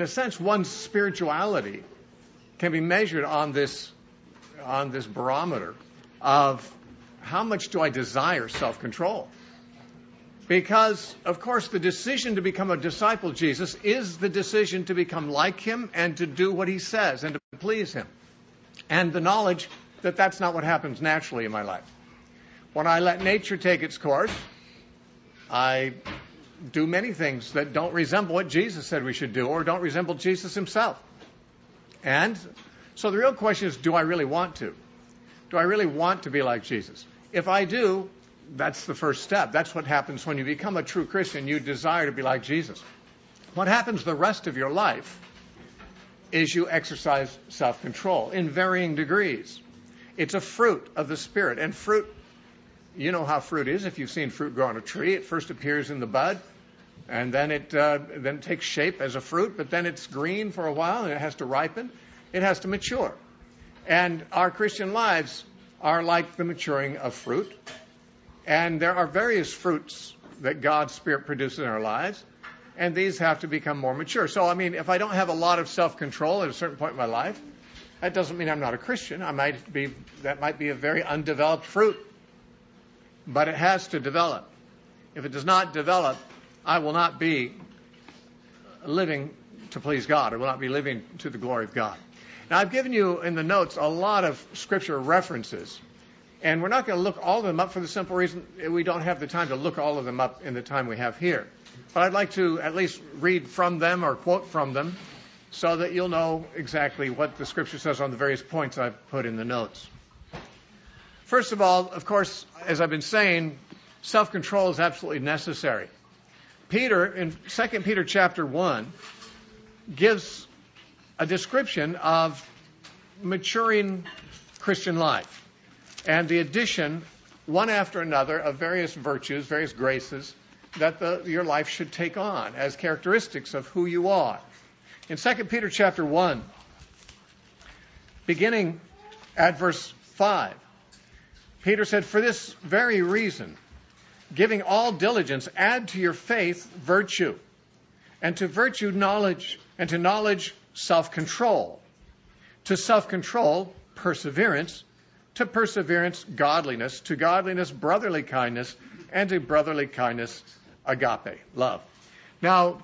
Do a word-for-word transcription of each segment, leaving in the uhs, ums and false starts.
in a sense, one's spirituality can be measured on this, on this barometer of how much do I desire self-control. Because, of course, the decision to become a disciple of Jesus is the decision to become like him and to do what he says and to please him. And the knowledge that that's not what happens naturally in my life. When I let nature take its course, I do many things that don't resemble what Jesus said we should do or don't resemble Jesus himself. And so the real question is, do I really want to? Do I really want to be like Jesus? If I do, that's the first step. That's what happens when you become a true Christian. You desire to be like Jesus. What happens the rest of your life is you exercise self-control in varying degrees. It's a fruit of the Spirit. And fruit, you know how fruit is. If you've seen fruit grow on a tree, it first appears in the bud, and then it uh, then it takes shape as a fruit, but then it's green for a while, and it has to ripen. It has to mature. And our Christian lives are like the maturing of fruit. And there are various fruits that God's Spirit produces in our lives, and these have to become more mature. So, I mean, if I don't have a lot of self-control at a certain point in my life, that doesn't mean I'm not a Christian. I might be, that might be a very undeveloped fruit, but it has to develop. If it does not develop, I will not be living to please God. I will not be living to the glory of God. Now, I've given you in the notes a lot of scripture references, and we're not going to look all of them up for the simple reason we don't have the time to look all of them up in the time we have here. But I'd like to at least read from them or quote from them so that you'll know exactly what the scripture says on the various points I've put in the notes. First of all, of course, as I've been saying, self-control is absolutely necessary. Peter, in Second Peter chapter one, gives a description of maturing Christian life and the addition, one after another, of various virtues, various graces that the, your life should take on as characteristics of who you are. In Second Peter chapter one, beginning at verse five, Peter said, "For this very reason, giving all diligence, add to your faith virtue, and to virtue knowledge, and to knowledge self-control, to self-control perseverance, to perseverance godliness, to godliness brotherly kindness, and to brotherly kindness agape, love." Now,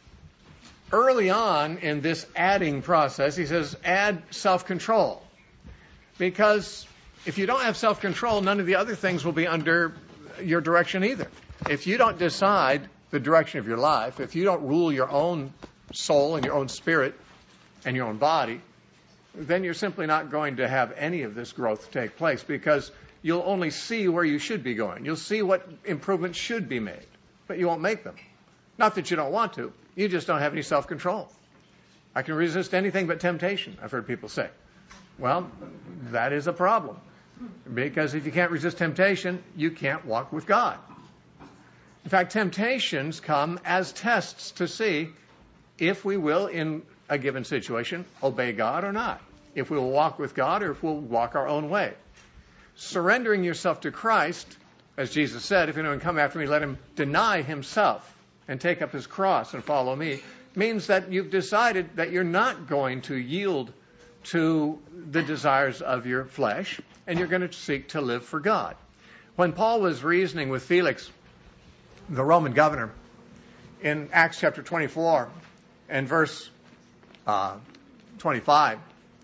early on in this adding process, he says, add self-control. Because if you don't have self-control, none of the other things will be under your direction either. If you don't decide the direction of your life, if you don't rule your own soul and your own spirit and your own body, then you're simply not going to have any of this growth take place, because you'll only see where you should be going. You'll see what improvements should be made, but you won't make them. Not that you don't want to. You just don't have any self-control. I can resist anything but temptation, I've heard people say. Well, that is a problem, because if you can't resist temptation, you can't walk with God. In fact, temptations come as tests to see if we will, in a given situation, obey God or not. If we will walk with God or if we'll walk our own way. Surrendering yourself to Christ, as Jesus said, "If anyone come after me, let him deny himself and take up his cross and follow me," means that you've decided that you're not going to yield to the desires of your flesh, and you're going to seek to live for God. When Paul was reasoning with Felix, the Roman governor, in Acts chapter twenty-four and verse uh, twenty-five,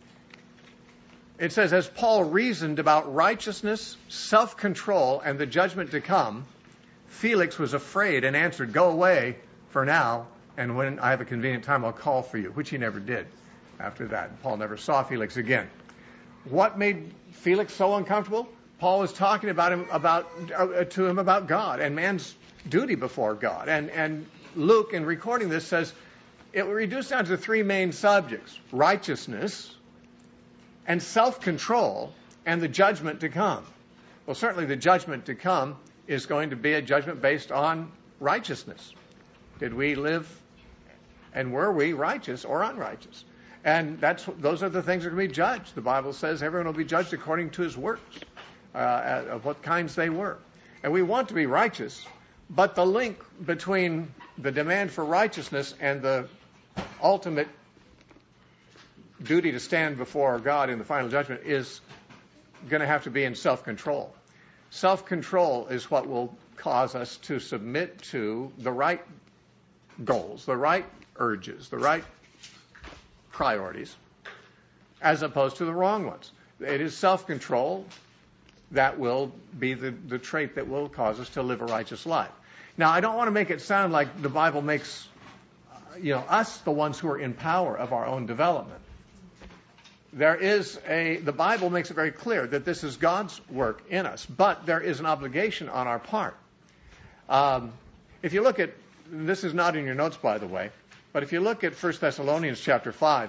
it says, "As Paul reasoned about righteousness, self-control, and the judgment to come, Felix was afraid and answered, 'Go away for now, and when I have a convenient time, I'll call for you,'" which he never did after that. Paul never saw Felix again. What made Felix so uncomfortable? Paul was talking about him about uh, to him about God and man's duty before God. And, and Luke, in recording this, says it reduced down to three main subjects: righteousness and self-control and the judgment to come. Well, certainly the judgment to come is going to be a judgment based on righteousness. Did we live and were we righteous or unrighteous? And that's those are the things that are going to be judged. The Bible says everyone will be judged according to his works, uh, of what kinds they were. And we want to be righteous, but the link between the demand for righteousness and the ultimate duty to stand before God in the final judgment is going to have to be in self-control. Self-control is what will cause us to submit to the right goals, the right urges, the right priorities, as opposed to the wrong ones. It is self-control that will be the, the trait that will cause us to live a righteous life. Now, I don't want to make it sound like the Bible makes you know, us the ones who are in power of our own development. There is a, the Bible makes it very clear that this is God's work in us, but there is an obligation on our part. Um, if you look at, this is not in your notes, by the way, but if you look at First Thessalonians chapter five,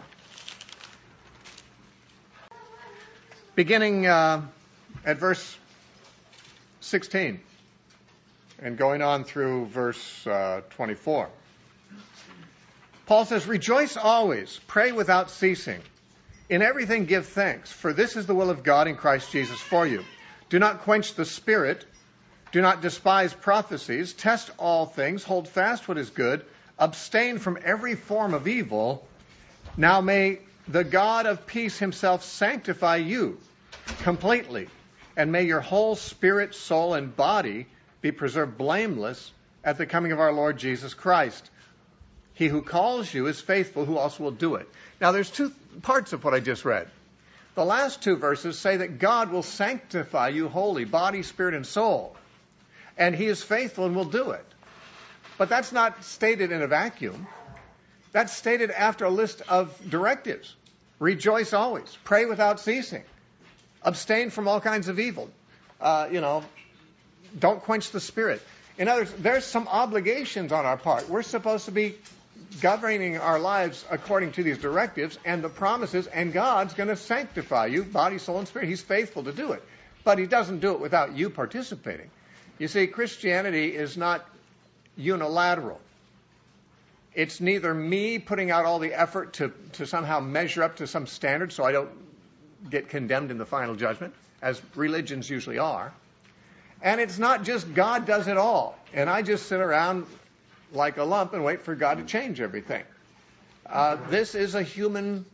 beginning uh, at verse sixteen and going on through verse uh, twenty-four, Paul says, "Rejoice always, pray without ceasing. In everything give thanks, for this is the will of God in Christ Jesus for you. Do not quench the spirit. Do not despise prophecies. Test all things. Hold fast what is good. Abstain from every form of evil. Now may the God of peace himself sanctify you completely, and may your whole spirit, soul, and body be preserved blameless at the coming of our Lord Jesus Christ. He who calls you is faithful, who also will do it." Now, there's two parts of what I just read. The last two verses say that God will sanctify you wholly, body, spirit, and soul. And he is faithful and will do it. But that's not stated in a vacuum. That's stated after a list of directives. Rejoice always. Pray without ceasing. Abstain from all kinds of evil. Uh, you know, don't quench the spirit. In other words, there's some obligations on our part. We're supposed to be governing our lives according to these directives and the promises, and God's going to sanctify you, body, soul, and spirit. He's faithful to do it. But he doesn't do it without you participating. You see, Christianity is not unilateral. It's neither me putting out all the effort to, to somehow measure up to some standard so I don't get condemned in the final judgment, as religions usually are. And it's not just God does it all, and I just sit around like a lump and wait for God to change everything. Uh, this is a human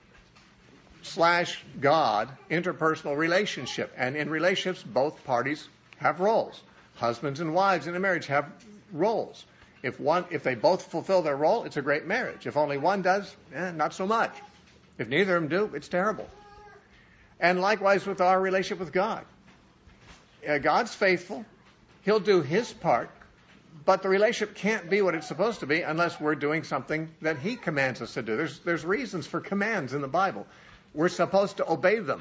slash God interpersonal relationship. And in relationships, both parties have roles. Husbands and wives in a marriage have roles. If one, if they both fulfill their role, it's a great marriage. If only one does, eh, not so much. If neither of them do, it's terrible. And likewise with our relationship with God. Uh, God's faithful. He'll do his part. But the relationship can't be what it's supposed to be unless we're doing something that he commands us to do. There's, there's reasons for commands in the Bible. We're supposed to obey them.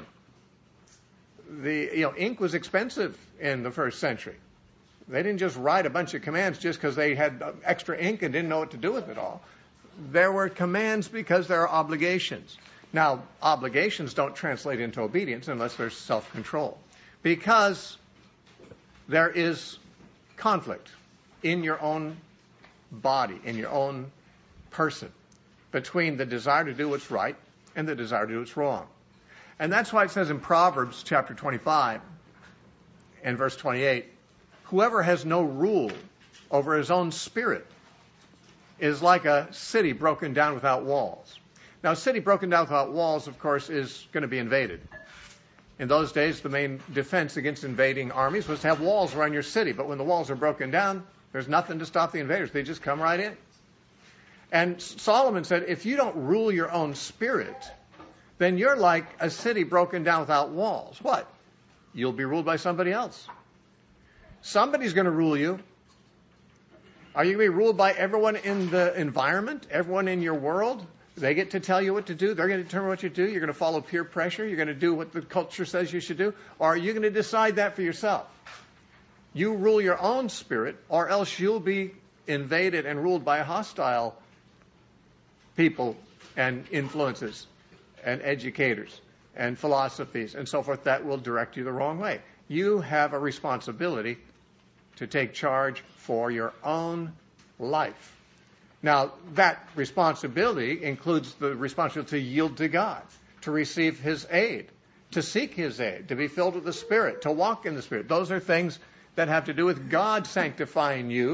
The, you know, ink was expensive in the first century. They didn't just write a bunch of commands just because they had extra ink and didn't know what to do with it all. There were commands because there are obligations. Now, obligations don't translate into obedience unless there's self-control. Because there is conflict in your own body, in your own person, between the desire to do what's right and the desire to do what's wrong. And that's why it says in Proverbs chapter twenty-five and verse twenty-eight, "Whoever has no rule over his own spirit is like a city broken down without walls." Now, a city broken down without walls, of course, is going to be invaded. In those days, the main defense against invading armies was to have walls around your city. But when the walls are broken down, there's nothing to stop the invaders. They just come right in. And Solomon said, if you don't rule your own spirit, then you're like a city broken down without walls. What? You'll be ruled by somebody else. Somebody's going to rule you. Are you going to be ruled by everyone in the environment, everyone in your world? They get to tell you what to do. They're going to determine what you do. You're going to follow peer pressure. You're going to do what the culture says you should do. Or are you going to decide that for yourself? You rule your own spirit, or else you'll be invaded and ruled by hostile people and influences and educators and philosophies and so forth that will direct you the wrong way. You have a responsibility to take charge for your own life. Now, that responsibility includes the responsibility to yield to God, to receive his aid, to seek his aid, to be filled with the Spirit, to walk in the Spirit. Those are things that have to do with God sanctifying you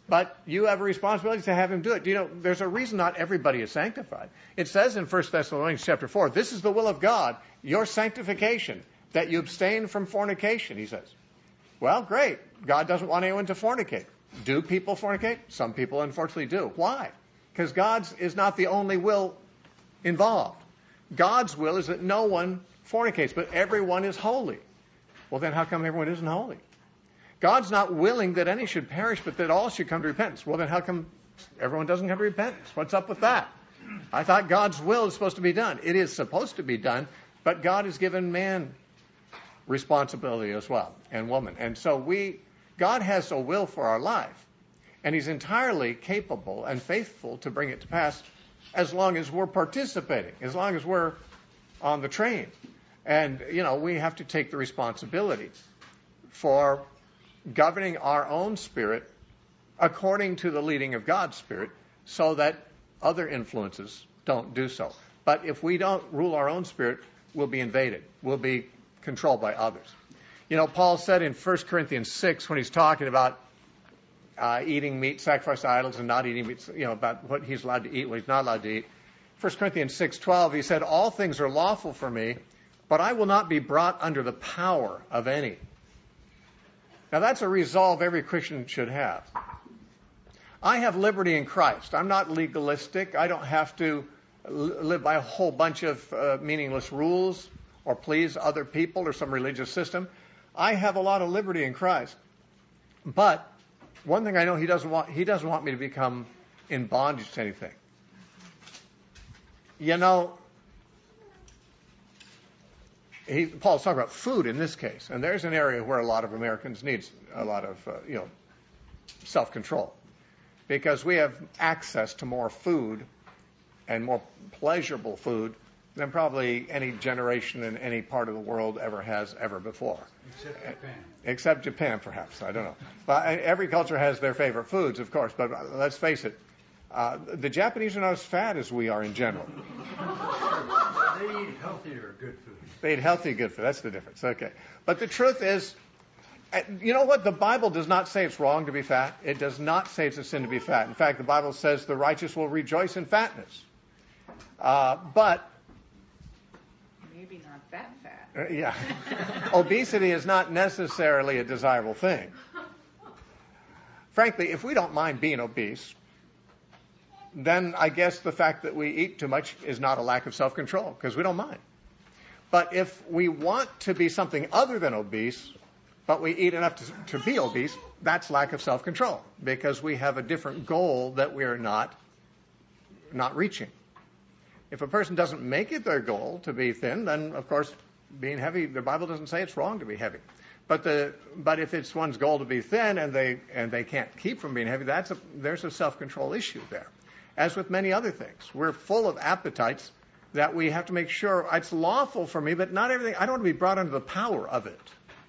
But you have a responsibility to have him do it. You know, there's a reason not everybody is sanctified. It says in First Thessalonians chapter four, this is the will of God, your sanctification, that you abstain from fornication, he says. Well, great. God doesn't want anyone to fornicate. Do people fornicate? Some people unfortunately do. Why? Because God's is not the only will involved. God's will is that no one fornicates, but everyone is holy. Well, then how come everyone isn't holy? God's not willing that any should perish, but that all should come to repentance. Well, then how come everyone doesn't come to repentance? What's up with that? I thought God's will is supposed to be done. It is supposed to be done, but God has given man responsibility as well, and woman. And so we, God has a will for our life, and he's entirely capable and faithful to bring it to pass as long as we're participating, as long as we're on the train. And, you know, we have to take the responsibility for governing our own spirit according to the leading of God's Spirit so that other influences don't do so. But if we don't rule our own spirit, we'll be invaded. We'll be controlled by others. You know, Paul said in First Corinthians six, when he's talking about uh, eating meat sacrificed to idols and not eating meat, you know, about what he's allowed to eat, what he's not allowed to eat. First Corinthians six twelve, he said, all things are lawful for me, but I will not be brought under the power of any. Now, that's a resolve every Christian should have. I have liberty in Christ. I'm not legalistic. I don't have to live by a whole bunch of uh, meaningless rules or please other people or some religious system. I have a lot of liberty in Christ. But one thing I know, he doesn't want, he doesn't want me to become in bondage to anything. You know, He, Paul's talking about food in this case, and there's an area where a lot of Americans need a lot of, uh, you know, self-control, because we have access to more food and more pleasurable food than probably any generation in any part of the world ever has ever before. Except Japan. Except Japan, perhaps. I don't know. But every culture has their favorite foods, of course, but let's face it, uh, the Japanese are not as fat as we are in general. They eat healthier, good food. They eat healthy, good food. That's the difference. Okay. But the truth is, you know what? The Bible does not say it's wrong to be fat. It does not say it's a sin to be fat. In fact, the Bible says the righteous will rejoice in fatness. Uh, but... Maybe not that fat. Uh, yeah. Obesity is not necessarily a desirable thing. Frankly, if we don't mind being obese, then I guess the fact that we eat too much is not a lack of self-control, because we don't mind. But if we want to be something other than obese, but we eat enough to, to be obese, that's lack of self-control, because we have a different goal that we are not, not reaching. If a person doesn't make it their goal to be thin, then, of course, being heavy, the Bible doesn't say it's wrong to be heavy. But the but if it's one's goal to be thin and they and they can't keep from being heavy, that's a, there's a self-control issue there. As with many other things, we're full of appetites that we have to make sure it's lawful for me, but not everything. I don't want to be brought under the power of it.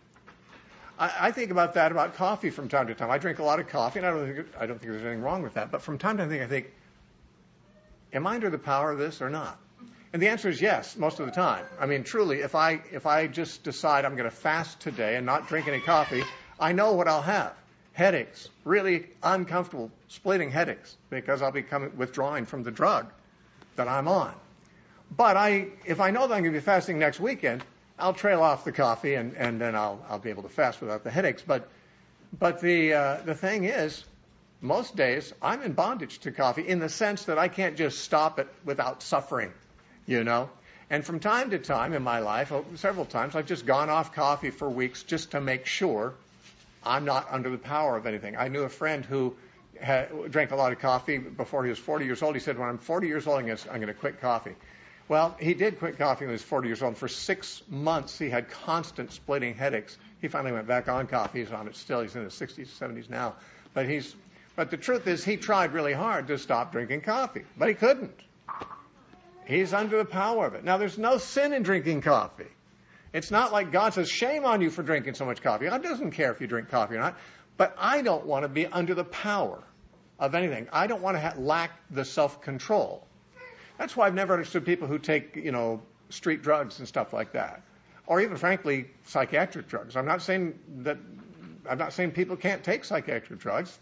I, I think about that about coffee from time to time. I drink a lot of coffee, and I don't think I don't think there's anything wrong with that. But from time to time, I think, am I under the power of this or not? And the answer is yes, most of the time. I mean, truly, if I if I just decide I'm going to fast today and not drink any coffee, I know what I'll have. Headaches, really uncomfortable, splitting headaches, because I'll be coming, withdrawing from the drug that I'm on. But I, if I know that I'm going to be fasting next weekend, I'll trail off the coffee, and, and then I'll I'll be able to fast without the headaches. But but the uh, the thing is, most days I'm in bondage to coffee in the sense that I can't just stop it without suffering, you know. And from time to time in my life, several times, I've just gone off coffee for weeks just to make sure I'm not under the power of anything. I knew a friend who had, drank a lot of coffee before he was forty years old. He said, when I'm forty years old, I'm going to, I'm going to quit coffee. Well, he did quit coffee when he was forty years old. And for six months, he had constant splitting headaches. He finally went back on coffee. He's on it still. He's in his sixties, seventies now. But he's, but the truth is, he tried really hard to stop drinking coffee, but he couldn't. He's under the power of it. Now, there's no sin in drinking coffee. It's not like God says, shame on you for drinking so much coffee. God doesn't care if you drink coffee or not. But I don't want to be under the power of anything. I don't want to ha- lack the self-control. That's why I've never understood people who take, you know, street drugs and stuff like that. Or even, frankly, psychiatric drugs. I'm not saying that, I'm not saying people can't take psychiatric drugs.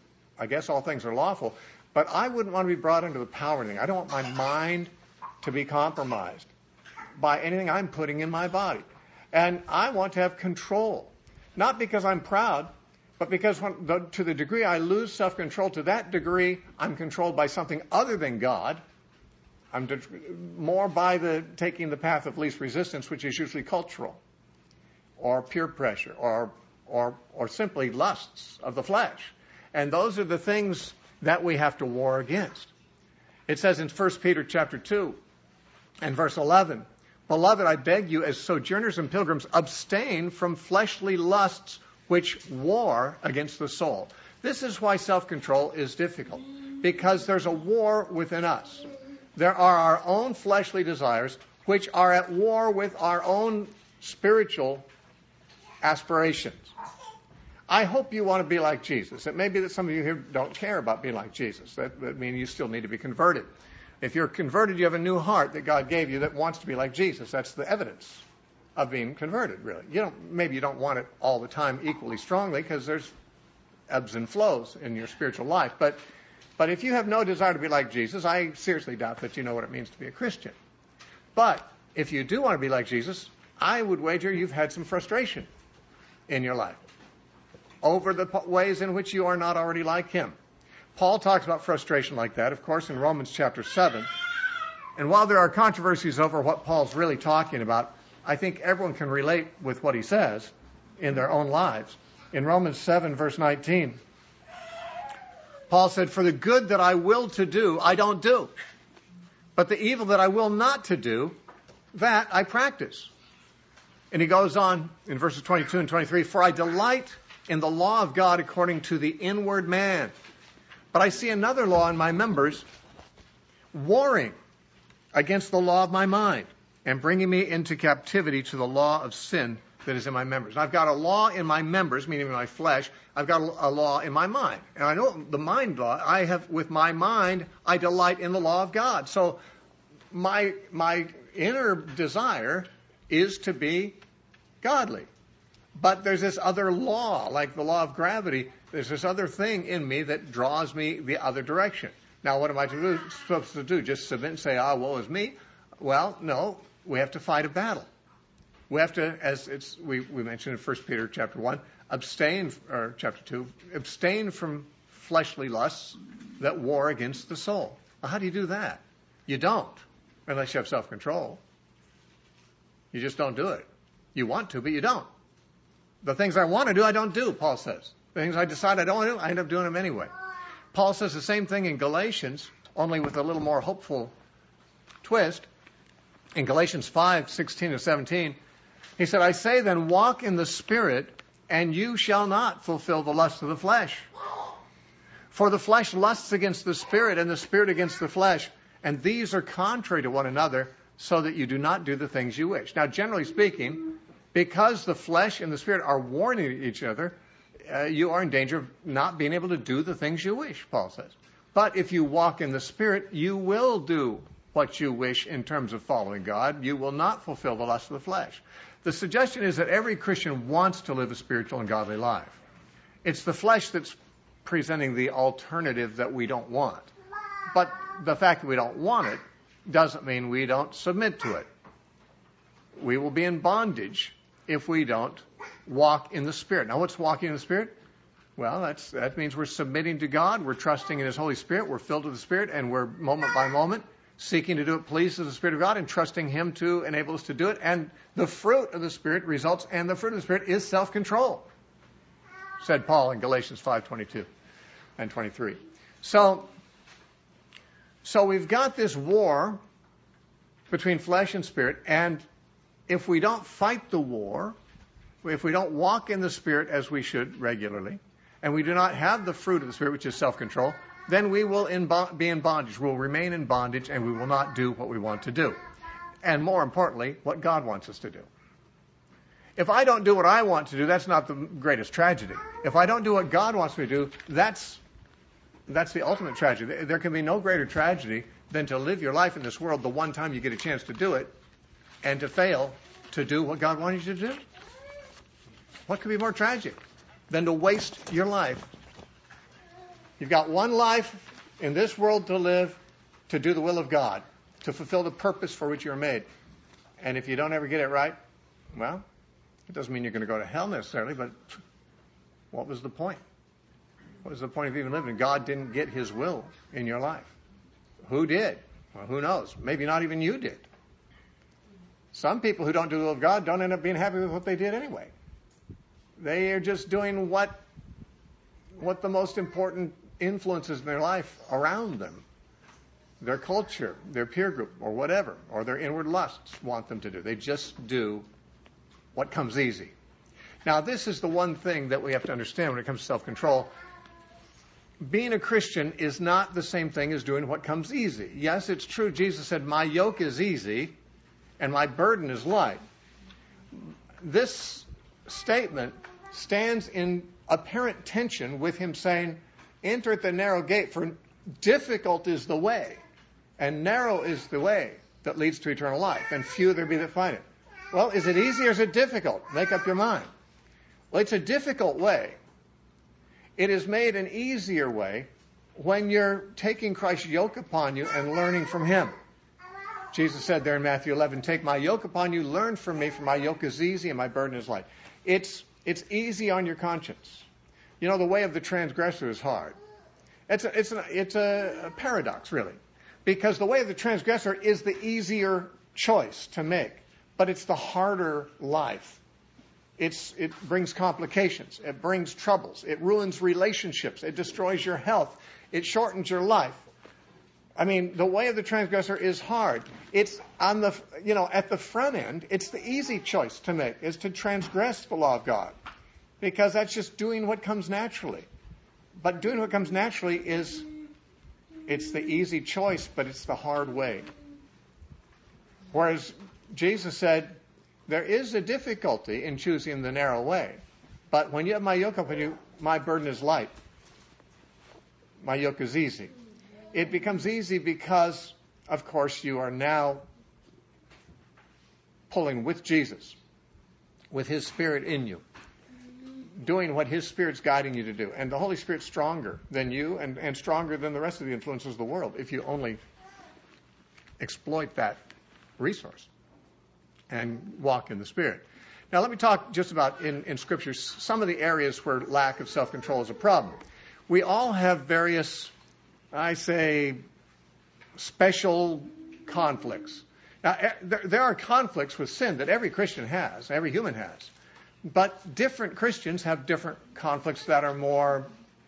I guess all things are lawful, but I wouldn't want to be brought under the power of anything. I don't want my mind to be compromised by anything I'm putting in my body. And I want to have control, not because I'm proud, but because when, the, to the degree I lose self-control, to that degree I'm controlled by something other than God. I'm de- more by the taking the path of least resistance, which is usually cultural, or peer pressure, or or or simply lusts of the flesh. And those are the things that we have to war against. It says in First Peter chapter two and verse eleven, "Beloved, I beg you, as sojourners and pilgrims, abstain from fleshly lusts which war against the soul." This is why self-control is difficult, because there's a war within us. There are our own fleshly desires which are at war with our own spiritual aspirations. I hope you want to be like Jesus. It may be that some of you here don't care about being like Jesus. That would mean you still need to be converted. If you're converted, you have a new heart that God gave you that wants to be like Jesus. That's the evidence of being converted, really. You don't, maybe you don't want it all the time equally strongly, because there's ebbs and flows in your spiritual life. But But if you have no desire to be like Jesus, I seriously doubt that you know what it means to be a Christian. But if you do want to be like Jesus, I would wager you've had some frustration in your life over the ways in which you are not already like him. Paul talks about frustration like that, of course, in Romans chapter seven. And while there are controversies over what Paul's really talking about, I think everyone can relate with what he says in their own lives. In Romans seven, verse nineteen, Paul said, "For the good that I will to do, I don't do. But the evil that I will not to do, that I practice." And he goes on in verses twenty-two and twenty-three, "For I delight in the law of God according to the inward man. But I see another law in my members, warring against the law of my mind, and bringing me into captivity to the law of sin that is in my members." And I've got a law in my members, meaning in my flesh. I've got a law in my mind. And I know the mind law. I have, with my mind, I delight in the law of God. So my my inner desire is to be godly. But there's this other law, like the law of gravity. There's this other thing in me that draws me the other direction. Now, what am I to do, supposed to do? Just submit and say, "Ah, woe is me"? Well, no. We have to fight a battle. We have to, as it's we, we mentioned in First Peter chapter one, abstain, or chapter two, abstain from fleshly lusts that war against the soul. Well, how do you do that? You don't, unless you have self-control. You just don't do it. You want to, but you don't. The things I want to do, I don't do, Paul says. The things I decide I don't want to do, I end up doing them anyway. Paul says the same thing in Galatians, only with a little more hopeful twist. In Galatians five, sixteen and seventeen, he said, "I say then, walk in the Spirit, and you shall not fulfill the lust of the flesh. For the flesh lusts against the Spirit, and the Spirit against the flesh, and these are contrary to one another, so that you do not do the things you wish." Now, generally speaking, because the flesh and the Spirit are warning each other, uh, you are in danger of not being able to do the things you wish, Paul says. But if you walk in the Spirit, you will do what you wish in terms of following God. You will not fulfill the lust of the flesh. The suggestion is that every Christian wants to live a spiritual and godly life. It's the flesh that's presenting the alternative that we don't want. But the fact that we don't want it doesn't mean we don't submit to it. We will be in bondage if we don't walk in the Spirit. Now, what's walking in the Spirit? Well, that's, that means we're submitting to God, we're trusting in His Holy Spirit, we're filled with the Spirit, and we're moment by moment seeking to do what pleases the Spirit of God and trusting Him to enable us to do it. And the fruit of the Spirit results, and the fruit of the Spirit is self-control, said Paul in Galatians five twenty-two and twenty-three. So, so we've got this war between flesh and spirit, and if we don't fight the war, if we don't walk in the Spirit as we should regularly, and we do not have the fruit of the Spirit, which is self-control, then we will in bo- be in bondage. We'll remain in bondage, and we will not do what we want to do. And more importantly, what God wants us to do. If I don't do what I want to do, that's not the greatest tragedy. If I don't do what God wants me to do, that's that's the ultimate tragedy. There can be no greater tragedy than to live your life in this world the one time you get a chance to do it, and to fail to do what God wanted you to do. What could be more tragic than to waste your life? You've got one life in this world to live, to do the will of God, to fulfill the purpose for which you're made. And if you don't ever get it right, well, it doesn't mean you're going to go to hell necessarily, but what was the point? What was the point of even living? God didn't get his will in your life. Who did? Well, who knows? Maybe not even you did. Some people who don't do the will of God don't end up being happy with what they did anyway. They are just doing what, what the most important influences in their life around them, their culture, their peer group, or whatever, or their inward lusts want them to do. They just do what comes easy. Now, this is the one thing that we have to understand when it comes to self-control. Being a Christian is not the same thing as doing what comes easy. Yes, it's true. Jesus said, my yoke is easy and my burden is light. This statement stands in apparent tension with him saying, enter at the narrow gate, for difficult is the way, and narrow is the way that leads to eternal life, and few there be that find it. Well, is it easy or is it difficult? Make up your mind. Well, it's a difficult way. It is made an easier way when you're taking Christ's yoke upon you and learning from him. Jesus said there in Matthew eleven, take my yoke upon you, learn from me, for my yoke is easy and my burden is light. It's, it's easy on your conscience. You know, the way of the transgressor is hard. It's a, it's a, it's a, a paradox, really, because the way of the transgressor is the easier choice to make, but it's the harder life. It's, it brings complications. It brings troubles. It ruins relationships. It destroys your health. It shortens your life. I mean, the way of the transgressor is hard. It's on the, you know, at the front end, it's the easy choice to make, is to transgress the law of God, because that's just doing what comes naturally. But doing what comes naturally is, it's the easy choice, but it's the hard way. Whereas Jesus said, there is a difficulty in choosing the narrow way. But when you have my yoke upon you, my burden is light. My yoke is easy. It becomes easy because, of course, you are now pulling with Jesus, with his Spirit in you, doing what his Spirit's guiding you to do. And the Holy Spirit's stronger than you and, and stronger than the rest of the influences of the world if you only exploit that resource and walk in the Spirit. Now, let me talk just about, in, in Scripture, some of the areas where lack of self-control is a problem. We all have various, I say, special conflicts. Now, there, there are conflicts with sin that every Christian has, every human has. But different Christians have different conflicts that are more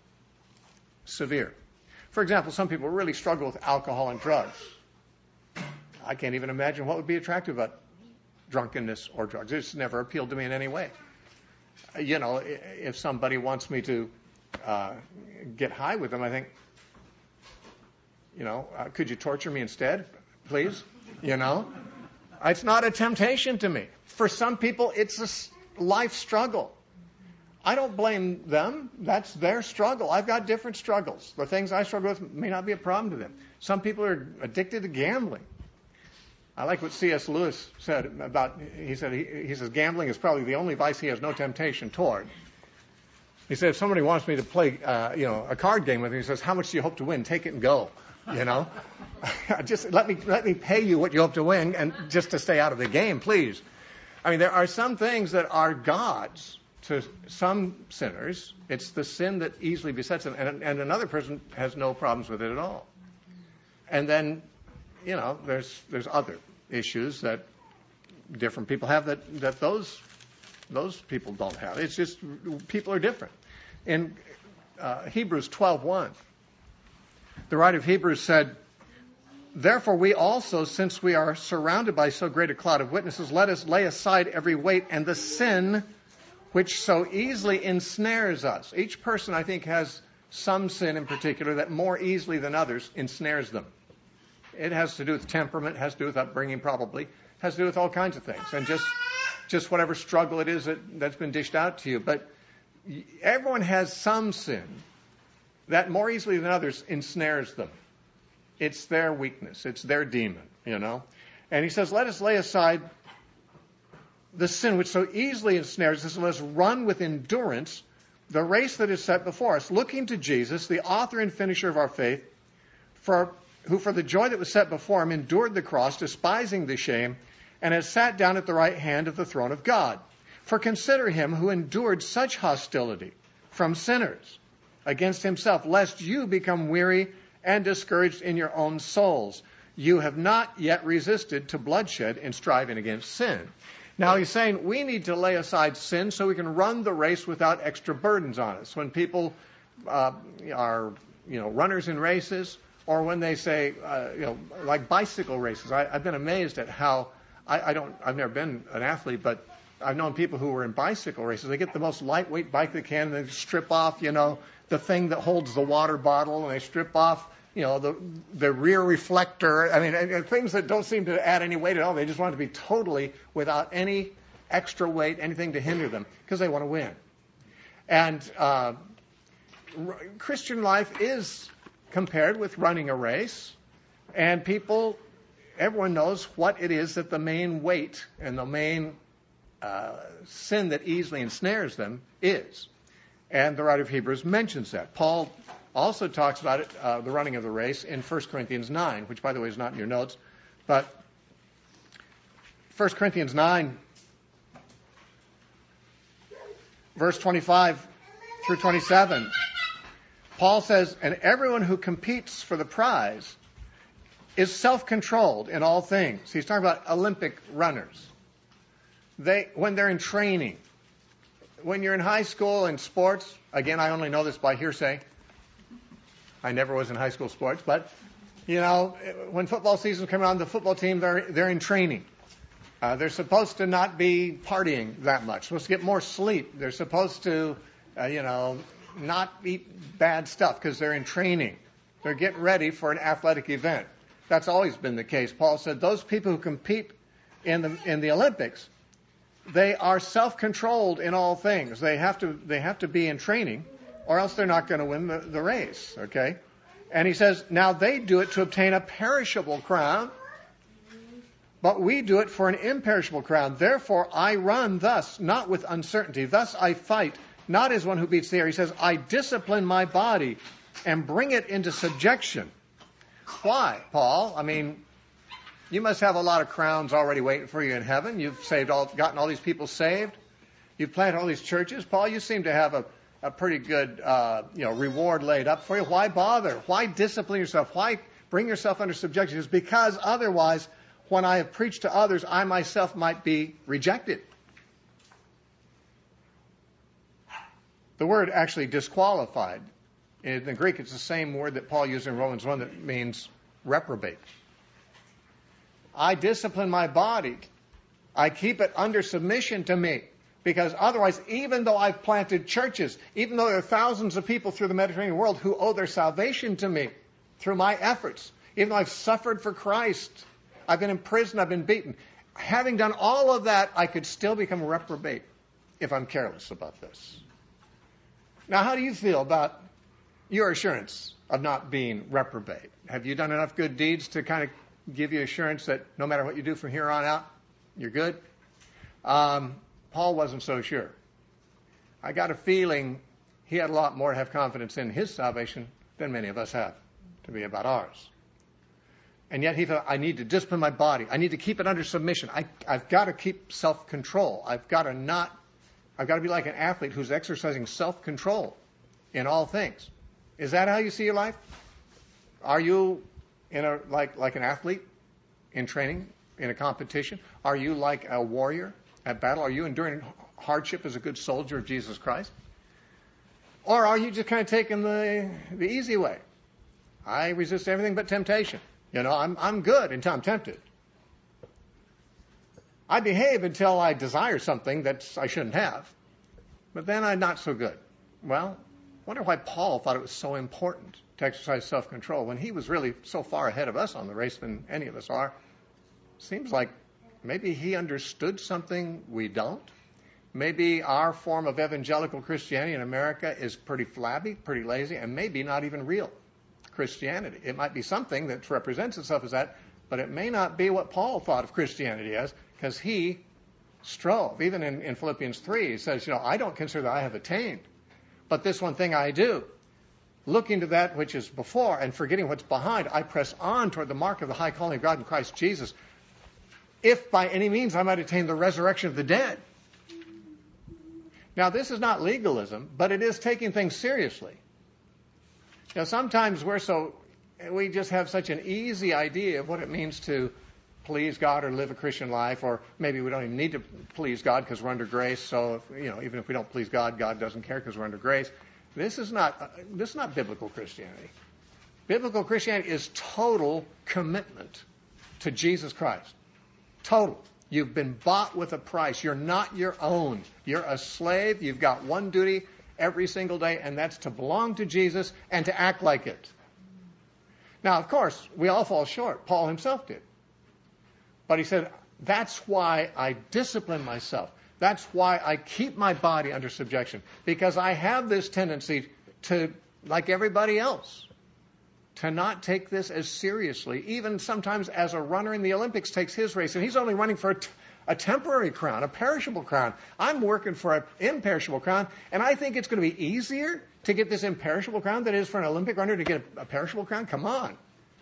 severe. For example, some people really struggle with alcohol and drugs. I can't even imagine what would be attractive about drunkenness or drugs. It's never appealed to me in any way. You know, if somebody wants me to uh, get high with them, I think, you know, uh, could you torture me instead, please? You know, it's not a temptation to me. For some people, it's a life struggle. I don't blame them. That's their struggle. I've got different struggles. The things I struggle with may not be a problem to them. Some people are addicted to gambling. I like what C S Lewis said about, he said, he, he says, gambling is probably the only vice he has no temptation toward. He said, if somebody wants me to play, uh, you know, a card game with him, he says, how much do you hope to win? Take it and go, you know. Just let me, let me pay you what you hope to win and just to stay out of the game, please. I mean, there are some things that are gods to some sinners. It's the sin that easily besets them, and, and another person has no problems with it at all. And then, you know, there's there's other issues that different people have that, that those those people don't have. It's just people are different. In uh, Hebrews twelve one, the writer of Hebrews said, therefore we also, since we are surrounded by so great a cloud of witnesses, let us lay aside every weight and the sin which so easily ensnares us. Each person, I think, has some sin in particular that more easily than others ensnares them. It has to do with temperament, has to do with upbringing probably, has to do with all kinds of things. And just just whatever struggle it is that, that's been dished out to you. But everyone has some sin that more easily than others ensnares them. It's their weakness. It's their demon, you know. And he says, let us lay aside the sin which so easily ensnares us, and let us run with endurance the race that is set before us, looking to Jesus, the author and finisher of our faith, for, who for the joy that was set before him endured the cross, despising the shame, and has sat down at the right hand of the throne of God. For consider him who endured such hostility from sinners against himself, lest you become weary and discouraged in your own souls. You have not yet resisted to bloodshed in striving against sin. Now he's saying we need to lay aside sin so we can run the race without extra burdens on us. When people uh, are, you know, runners in races, or when they say, uh, you know, like bicycle races, I, I've been amazed at how I, I don't. I've never been an athlete, but I've known people who were in bicycle races. They get the most lightweight bike they can, and they strip off, you know, the thing that holds the water bottle, and they strip off, you know, the the rear reflector. I mean, and, and things that don't seem to add any weight at all. They just want to be totally without any extra weight, anything to hinder them, because they want to win. And uh, r- Christian life is compared with running a race, and people, everyone knows what it is that the main weight and the main uh, sin that easily ensnares them is. And the writer of Hebrews mentions that. Paul also talks about it, uh, the running of the race, in First Corinthians nine, which, by the way, is not in your notes. But First Corinthians nine, verse twenty-five through twenty-seven, Paul says, and everyone who competes for the prize is self-controlled in all things. He's talking about Olympic runners. They, when they're in training, when you're in high school in sports, again, I only know this by hearsay. I never was in high school sports, but, you know, when football season comes around, the football team, they're, they're in training. Uh, they're supposed to not be partying that much, supposed to get more sleep. They're supposed to, uh, you know, not eat bad stuff because they're in training. They're getting ready for an athletic event. That's always been the case. Paul said those people who compete in the in the Olympics, they are self-controlled in all things. They have to they have to be in training, or else they're not going to win the, the race. Okay, and he says now they do it to obtain a perishable crown, but we do it for an imperishable crown. Therefore I run thus, not with uncertainty. Thus I fight, not as one who beats the air. He says I discipline my body and bring it into subjection. Why, Paul? I mean, you must have a lot of crowns already waiting for you in heaven. You've saved all, gotten all these people saved. You've planted all these churches. Paul, you seem to have a, a pretty good, uh, you know, reward laid up for you. Why bother? Why discipline yourself? Why bring yourself under subjection? It's because otherwise, when I have preached to others, I myself might be rejected. The word actually disqualified. In the Greek, it's the same word that Paul used in Romans one that means reprobate. I discipline my body. I keep it under submission to me. Because otherwise, even though I've planted churches, even though there are thousands of people through the Mediterranean world who owe their salvation to me through my efforts, even though I've suffered for Christ, I've been in prison, I've been beaten, having done all of that, I could still become a reprobate if I'm careless about this. Now, how do you feel about your assurance of not being reprobate? Have you done enough good deeds to kind of give you assurance that no matter what you do from here on out, you're good? Um, Paul wasn't so sure. I got a feeling he had a lot more to have confidence in his salvation than many of us have to be about ours. And yet he felt, I need to discipline my body. I need to keep it under submission. I, I've got to keep self-control. I've got to not, I've got to be like an athlete who's exercising self-control in all things. Is that how you see your life? Are you in a like like an athlete in training, in a competition? Are you like a warrior at battle? Are you enduring hardship as a good soldier of Jesus Christ? Or are you just kind of taking the the easy way? I resist everything but temptation. You know, I'm I'm good until I'm tempted. I behave until I desire something that I shouldn't have. But then I'm not so good. Well, I wonder why Paul thought it was so important to exercise self-control when he was really so far ahead of us on the race than any of us are. Seems like maybe he understood something we don't. Maybe our form of evangelical Christianity in America is pretty flabby, pretty lazy, and maybe not even real Christianity. It might be something that represents itself as that, but it may not be what Paul thought of Christianity as, because he strove. Even in, in Philippians three, he says, you know, I don't consider that I have attained. But this one thing I do, looking to that which is before and forgetting what's behind, I press on toward the mark of the high calling of God in Christ Jesus, if by any means I might attain the resurrection of the dead. Now, this is not legalism, but it is taking things seriously. Now, sometimes we're so, we just have such an easy idea of what it means to please God or live a Christian life, or maybe we don't even need to please God because we're under grace. So, you know, even if we don't please God, God doesn't care because we're under grace. This is not this is not biblical Christianity. Biblical Christianity is total commitment to Jesus Christ. Total. You've been bought with a price. You're not your own. You're a slave. You've got one duty every single day, and that's to belong to Jesus and to act like it. Now, of course, we all fall short. Paul himself did. But he said, that's why I discipline myself. That's why I keep my body under subjection. Because I have this tendency to, like everybody else, to not take this as seriously. Even sometimes as a runner in the Olympics takes his race, and he's only running for a, t- a temporary crown, a perishable crown. I'm working for an imperishable crown, and I think it's going to be easier to get this imperishable crown than it is for an Olympic runner to get a, a perishable crown? Come on.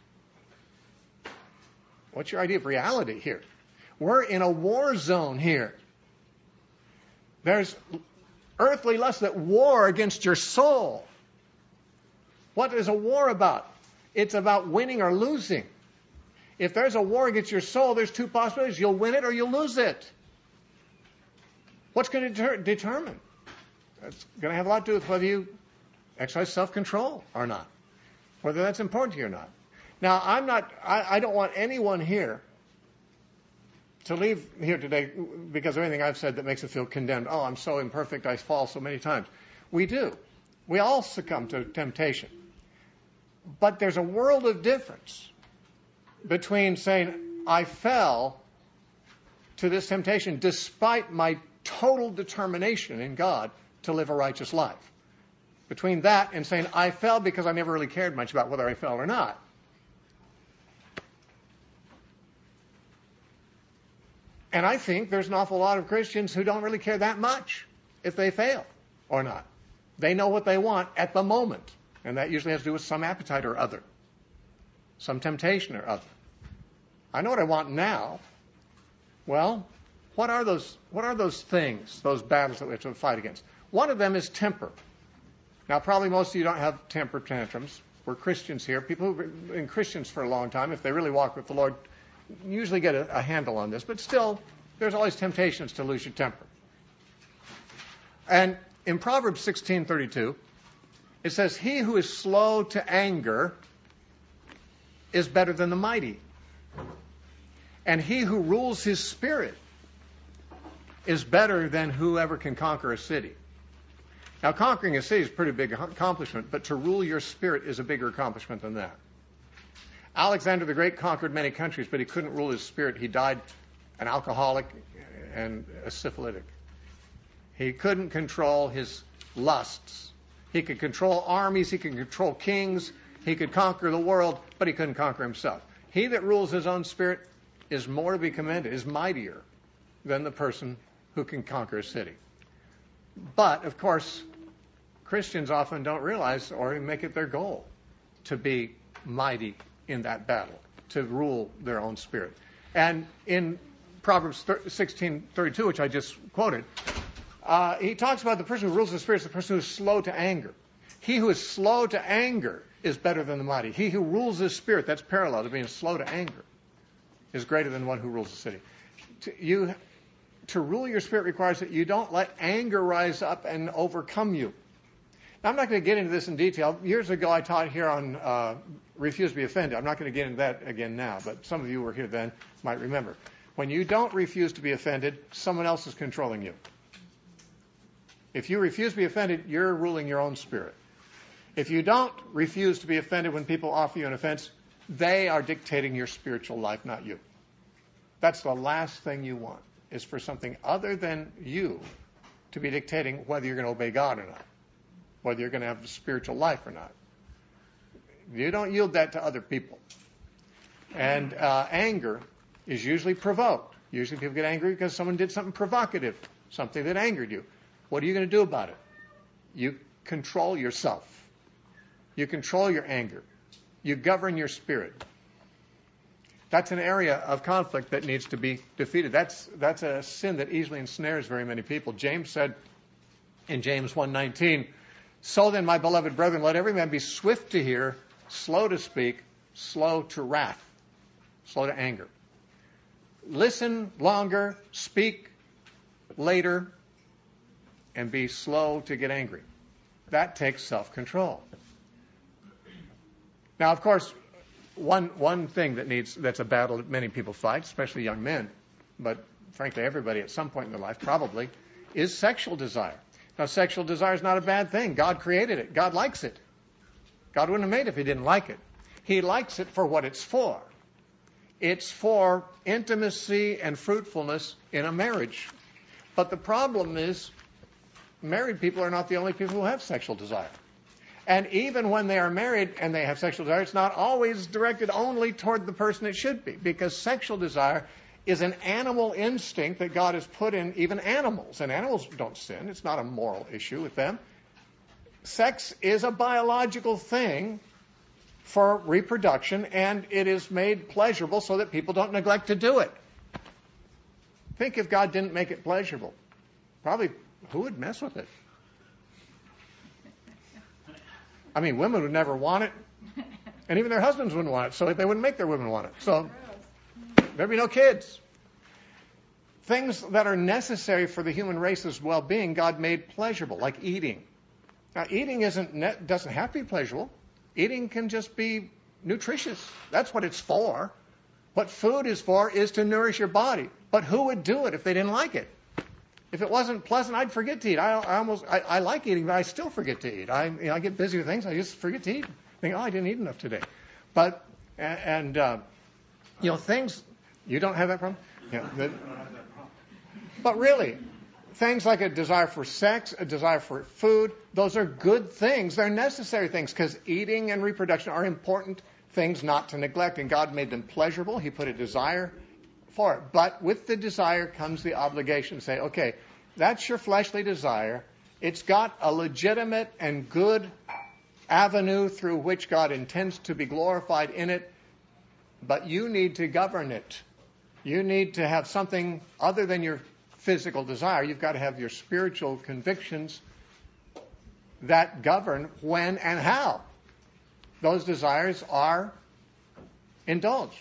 What's your idea of reality here? We're in a war zone here. There's earthly lusts that war against your soul. What is a war about? It's about winning or losing. If there's a war against your soul, there's two possibilities. You'll win it or you'll lose it. What's going to deter- determine? It's going to have a lot to do with whether you exercise self-control or not, whether that's important to you or not. Now, I'm not, I, I don't want anyone here to leave here today because of anything I've said that makes them feel condemned. Oh, I'm so imperfect, I fall so many times. We do. We all succumb to temptation. But there's a world of difference between saying, I fell to this temptation despite my total determination in God to live a righteous life. Between that and saying, I fell because I never really cared much about whether I fell or not. And I think there's an awful lot of Christians who don't really care that much if they fail or not. They know what they want at the moment. And that usually has to do with some appetite or other. Some temptation or other. I know what I want now. Well, what are those, what are those things, those battles that we have to fight against? One of them is temper. Now, probably most of you don't have temper tantrums. We're Christians here. People who've been Christians for a long time, if they really walk with the Lord, usually get a, a handle on this, but still, there's always temptations to lose your temper. And in Proverbs sixteen thirty-two, it says, he who is slow to anger is better than the mighty. And he who rules his spirit is better than whoever can conquer a city. Now, conquering a city is a pretty big accomplishment, but to rule your spirit is a bigger accomplishment than that. Alexander the Great conquered many countries, but he couldn't rule his spirit. He died an alcoholic and a syphilitic. He couldn't control his lusts. He could control armies. He could control kings. He could conquer the world, but he couldn't conquer himself. He that rules his own spirit is more to be commended, is mightier than the person who can conquer a city. But, of course, Christians often don't realize or make it their goal to be mighty in that battle, to rule their own spirit. And in Proverbs sixteen thirty-two, which I just quoted, uh, he talks about the person who rules the spirit is the person who is slow to anger. He who is slow to anger is better than the mighty. He who rules his spirit, that's parallel to being slow to anger, is greater than one who rules the city. To, you, to rule your spirit requires that you don't let anger rise up and overcome you. Now, I'm not going to get into this in detail. Years ago, I taught here on uh, refuse to be offended. I'm not going to get into that again now, but some of you who were here then might remember. When you don't refuse to be offended, someone else is controlling you. If you refuse to be offended, you're ruling your own spirit. If you don't refuse to be offended when people offer you an offense, they are dictating your spiritual life, not you. That's the last thing you want, is for something other than you to be dictating whether you're going to obey God or not, whether you're going to have a spiritual life or not. You don't yield that to other people. And uh, anger is usually provoked. Usually people get angry because someone did something provocative, something that angered you. What are you going to do about it? You control yourself. You control your anger. You govern your spirit. That's an area of conflict that needs to be defeated. That's that's a sin that easily ensnares very many people. James said in James one nineteen, "So then, my beloved brethren, let every man be swift to hear, slow to speak, slow to wrath," slow to anger. Listen longer, speak later, and be slow to get angry. That takes self-control. Now, of course, one one thing that needs that's a battle that many people fight, especially young men, but frankly everybody at some point in their life probably, is sexual desire. Now, sexual desire is not a bad thing. God created it. God likes it. God wouldn't have made it if he didn't like it. He likes it for what it's for. It's for intimacy and fruitfulness in a marriage. But the problem is, married people are not the only people who have sexual desire. And even when they are married and they have sexual desire, it's not always directed only toward the person it should be, because sexual desire is an animal instinct that God has put in even animals. And animals don't sin. It's not a moral issue with them. Sex is a biological thing for reproduction, and it is made pleasurable so that people don't neglect to do it. Think if God didn't make it pleasurable. Probably, who would mess with it? I mean, women would never want it, and even their husbands wouldn't want it, so they wouldn't make their women want it. So there'd be no kids. Things that are necessary for the human race's well-being, God made pleasurable, like eating. Now, eating isn't ne- doesn't have to be pleasurable. Eating can just be nutritious. That's what it's for. What food is for is to nourish your body. But who would do it if they didn't like it? If it wasn't pleasant, I'd forget to eat. I, I almost, I, I like eating, but I still forget to eat. I, you know, I get busy with things. I just forget to eat. Think, oh, I didn't eat enough today. But, and, and uh, you know, things, you don't have that problem? Yeah. The, but really, things like a desire for sex, a desire for food, those are good things. They're necessary things, because eating and reproduction are important things not to neglect. And God made them pleasurable. He put a desire for it. But with the desire comes the obligation to say, okay, that's your fleshly desire. It's got a legitimate and good avenue through which God intends to be glorified in it, but you need to govern it. You need to have something other than your physical desire. You've got to have your spiritual convictions that govern when and how those desires are indulged.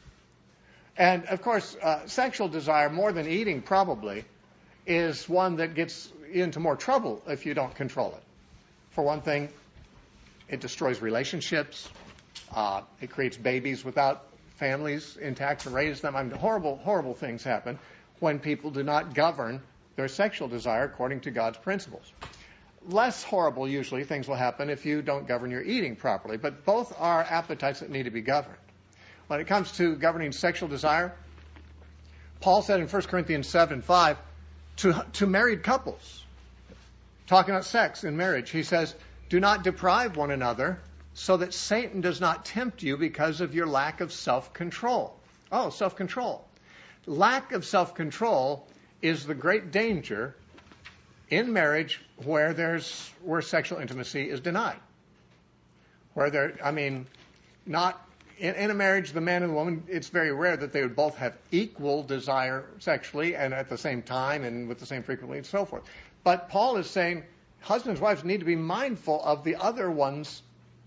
And, of course, uh, sexual desire, more than eating probably, is one that gets into more trouble if you don't control it. For one thing, it destroys relationships. Uh, it creates babies without families intact to raise them. I mean, horrible, horrible things happen when people do not govern their sexual desire according to God's principles. Less horrible, usually, things will happen if you don't govern your eating properly. But both are appetites that need to be governed. When it comes to governing sexual desire, Paul said in First Corinthians seven five, to, to married couples, talking about sex in marriage, he says, do not deprive one another so that Satan does not tempt you because of your lack of self-control. Oh, self-control. Lack of self-control is the great danger in marriage where there's where sexual intimacy is denied. Where there, I mean, not in, in a marriage, the man and the woman, it's very rare that they would both have equal desire sexually and at the same time and with the same frequency and so forth. But Paul is saying husbands and wives need to be mindful of the other one's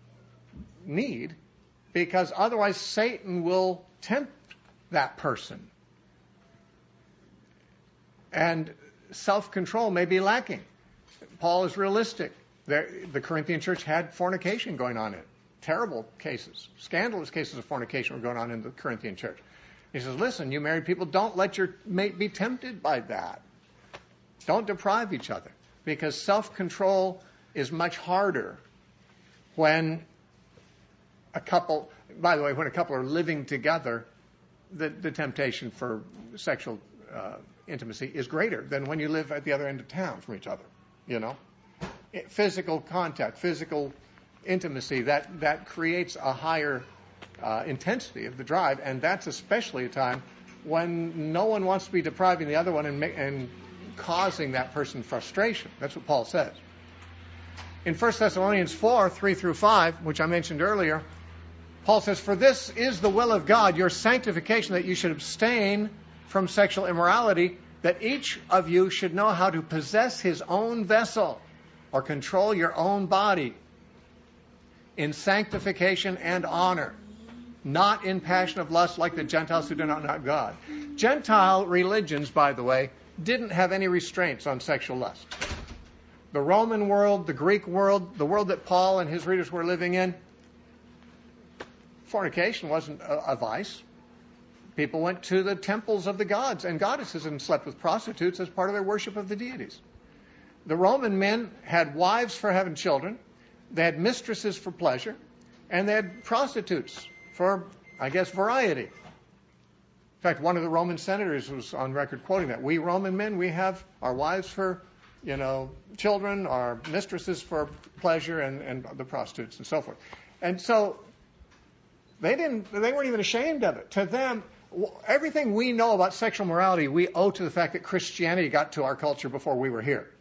need, because otherwise Satan will tempt that person. And self-control may be lacking. Paul is realistic. There, the Corinthian church had fornication going on in it. Terrible cases, scandalous cases of fornication were going on in the Corinthian church. He says, listen, you married people, don't let your mate be tempted by that. Don't deprive each other, because self-control is much harder when a couple, by the way, when a couple are living together, the, the temptation for sexual uh, intimacy is greater than when you live at the other end of town from each other, you know. Physical contact, physical intimacy, that, that creates a higher uh, intensity of the drive, and that's especially a time when no one wants to be depriving the other one and, ma- and causing that person frustration. That's what Paul says. In First Thessalonians four, three through five, which I mentioned earlier, Paul says, "For this is the will of God, your sanctification, that you should abstain from sexual immorality, that each of you should know how to possess his own vessel or control your own body in sanctification and honor, not in passion of lust like the Gentiles who do not know God." Gentile religions, by the way, didn't have any restraints on sexual lust. The Roman world, the Greek world, the world that Paul and his readers were living in, fornication wasn't a, a vice. People went to the temples of the gods and goddesses and slept with prostitutes as part of their worship of the deities. The Roman men had wives for having children, they had mistresses for pleasure, and they had prostitutes for, I guess, variety. In fact, one of the Roman senators was on record quoting that. We Roman men, we have our wives for, you know, children, our mistresses for pleasure, and, and the prostitutes and so forth. And so they didn't, they weren't even ashamed of it. To them, everything we know about sexual morality, we owe to the fact that Christianity got to our culture before we were here.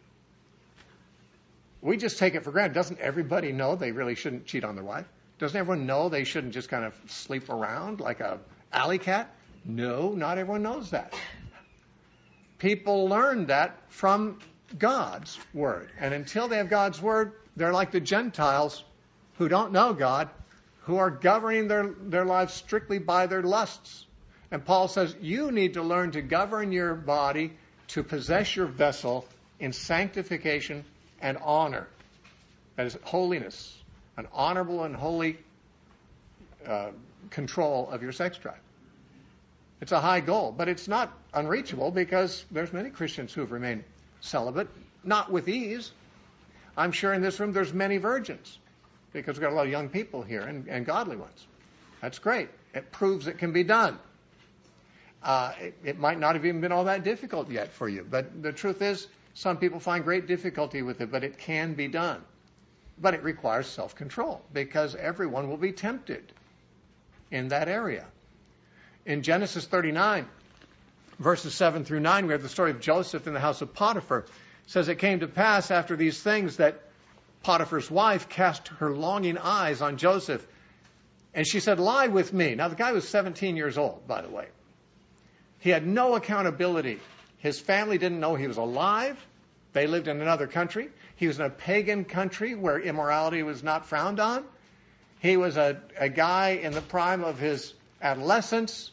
We just take it for granted. Doesn't everybody know they really shouldn't cheat on their wife? Doesn't everyone know they shouldn't just kind of sleep around like a alley cat? No, not everyone knows that. People learn that from God's word. And until they have God's word, they're like the Gentiles who don't know God, who are governing their, their lives strictly by their lusts. And Paul says, you need to learn to govern your body, to possess your vessel in sanctification and honor. That is holiness, an honorable and holy uh, control of your sex drive. It's a high goal, but it's not unreachable because there's many Christians who have remained celibate, not with ease. I'm sure in this room there's many virgins because we've got a lot of young people here and, and godly ones. That's great. It proves it can be done. Uh, it, it might not have even been all that difficult yet for you, but the truth is some people find great difficulty with it, but it can be done. But it requires self-control because everyone will be tempted in that area. In Genesis thirty-nine, verses seven through nine, we have the story of Joseph in the house of Potiphar. It says, it came to pass after these things that Potiphar's wife cast her longing eyes on Joseph, and she said, lie with me. Now, the guy was seventeen years old, by the way. He had no accountability. His family didn't know he was alive. They lived in another country. He was in a pagan country where immorality was not frowned on. He was a, a guy in the prime of his adolescence,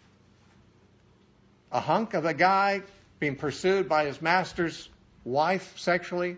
a hunk of a guy being pursued by his master's wife sexually.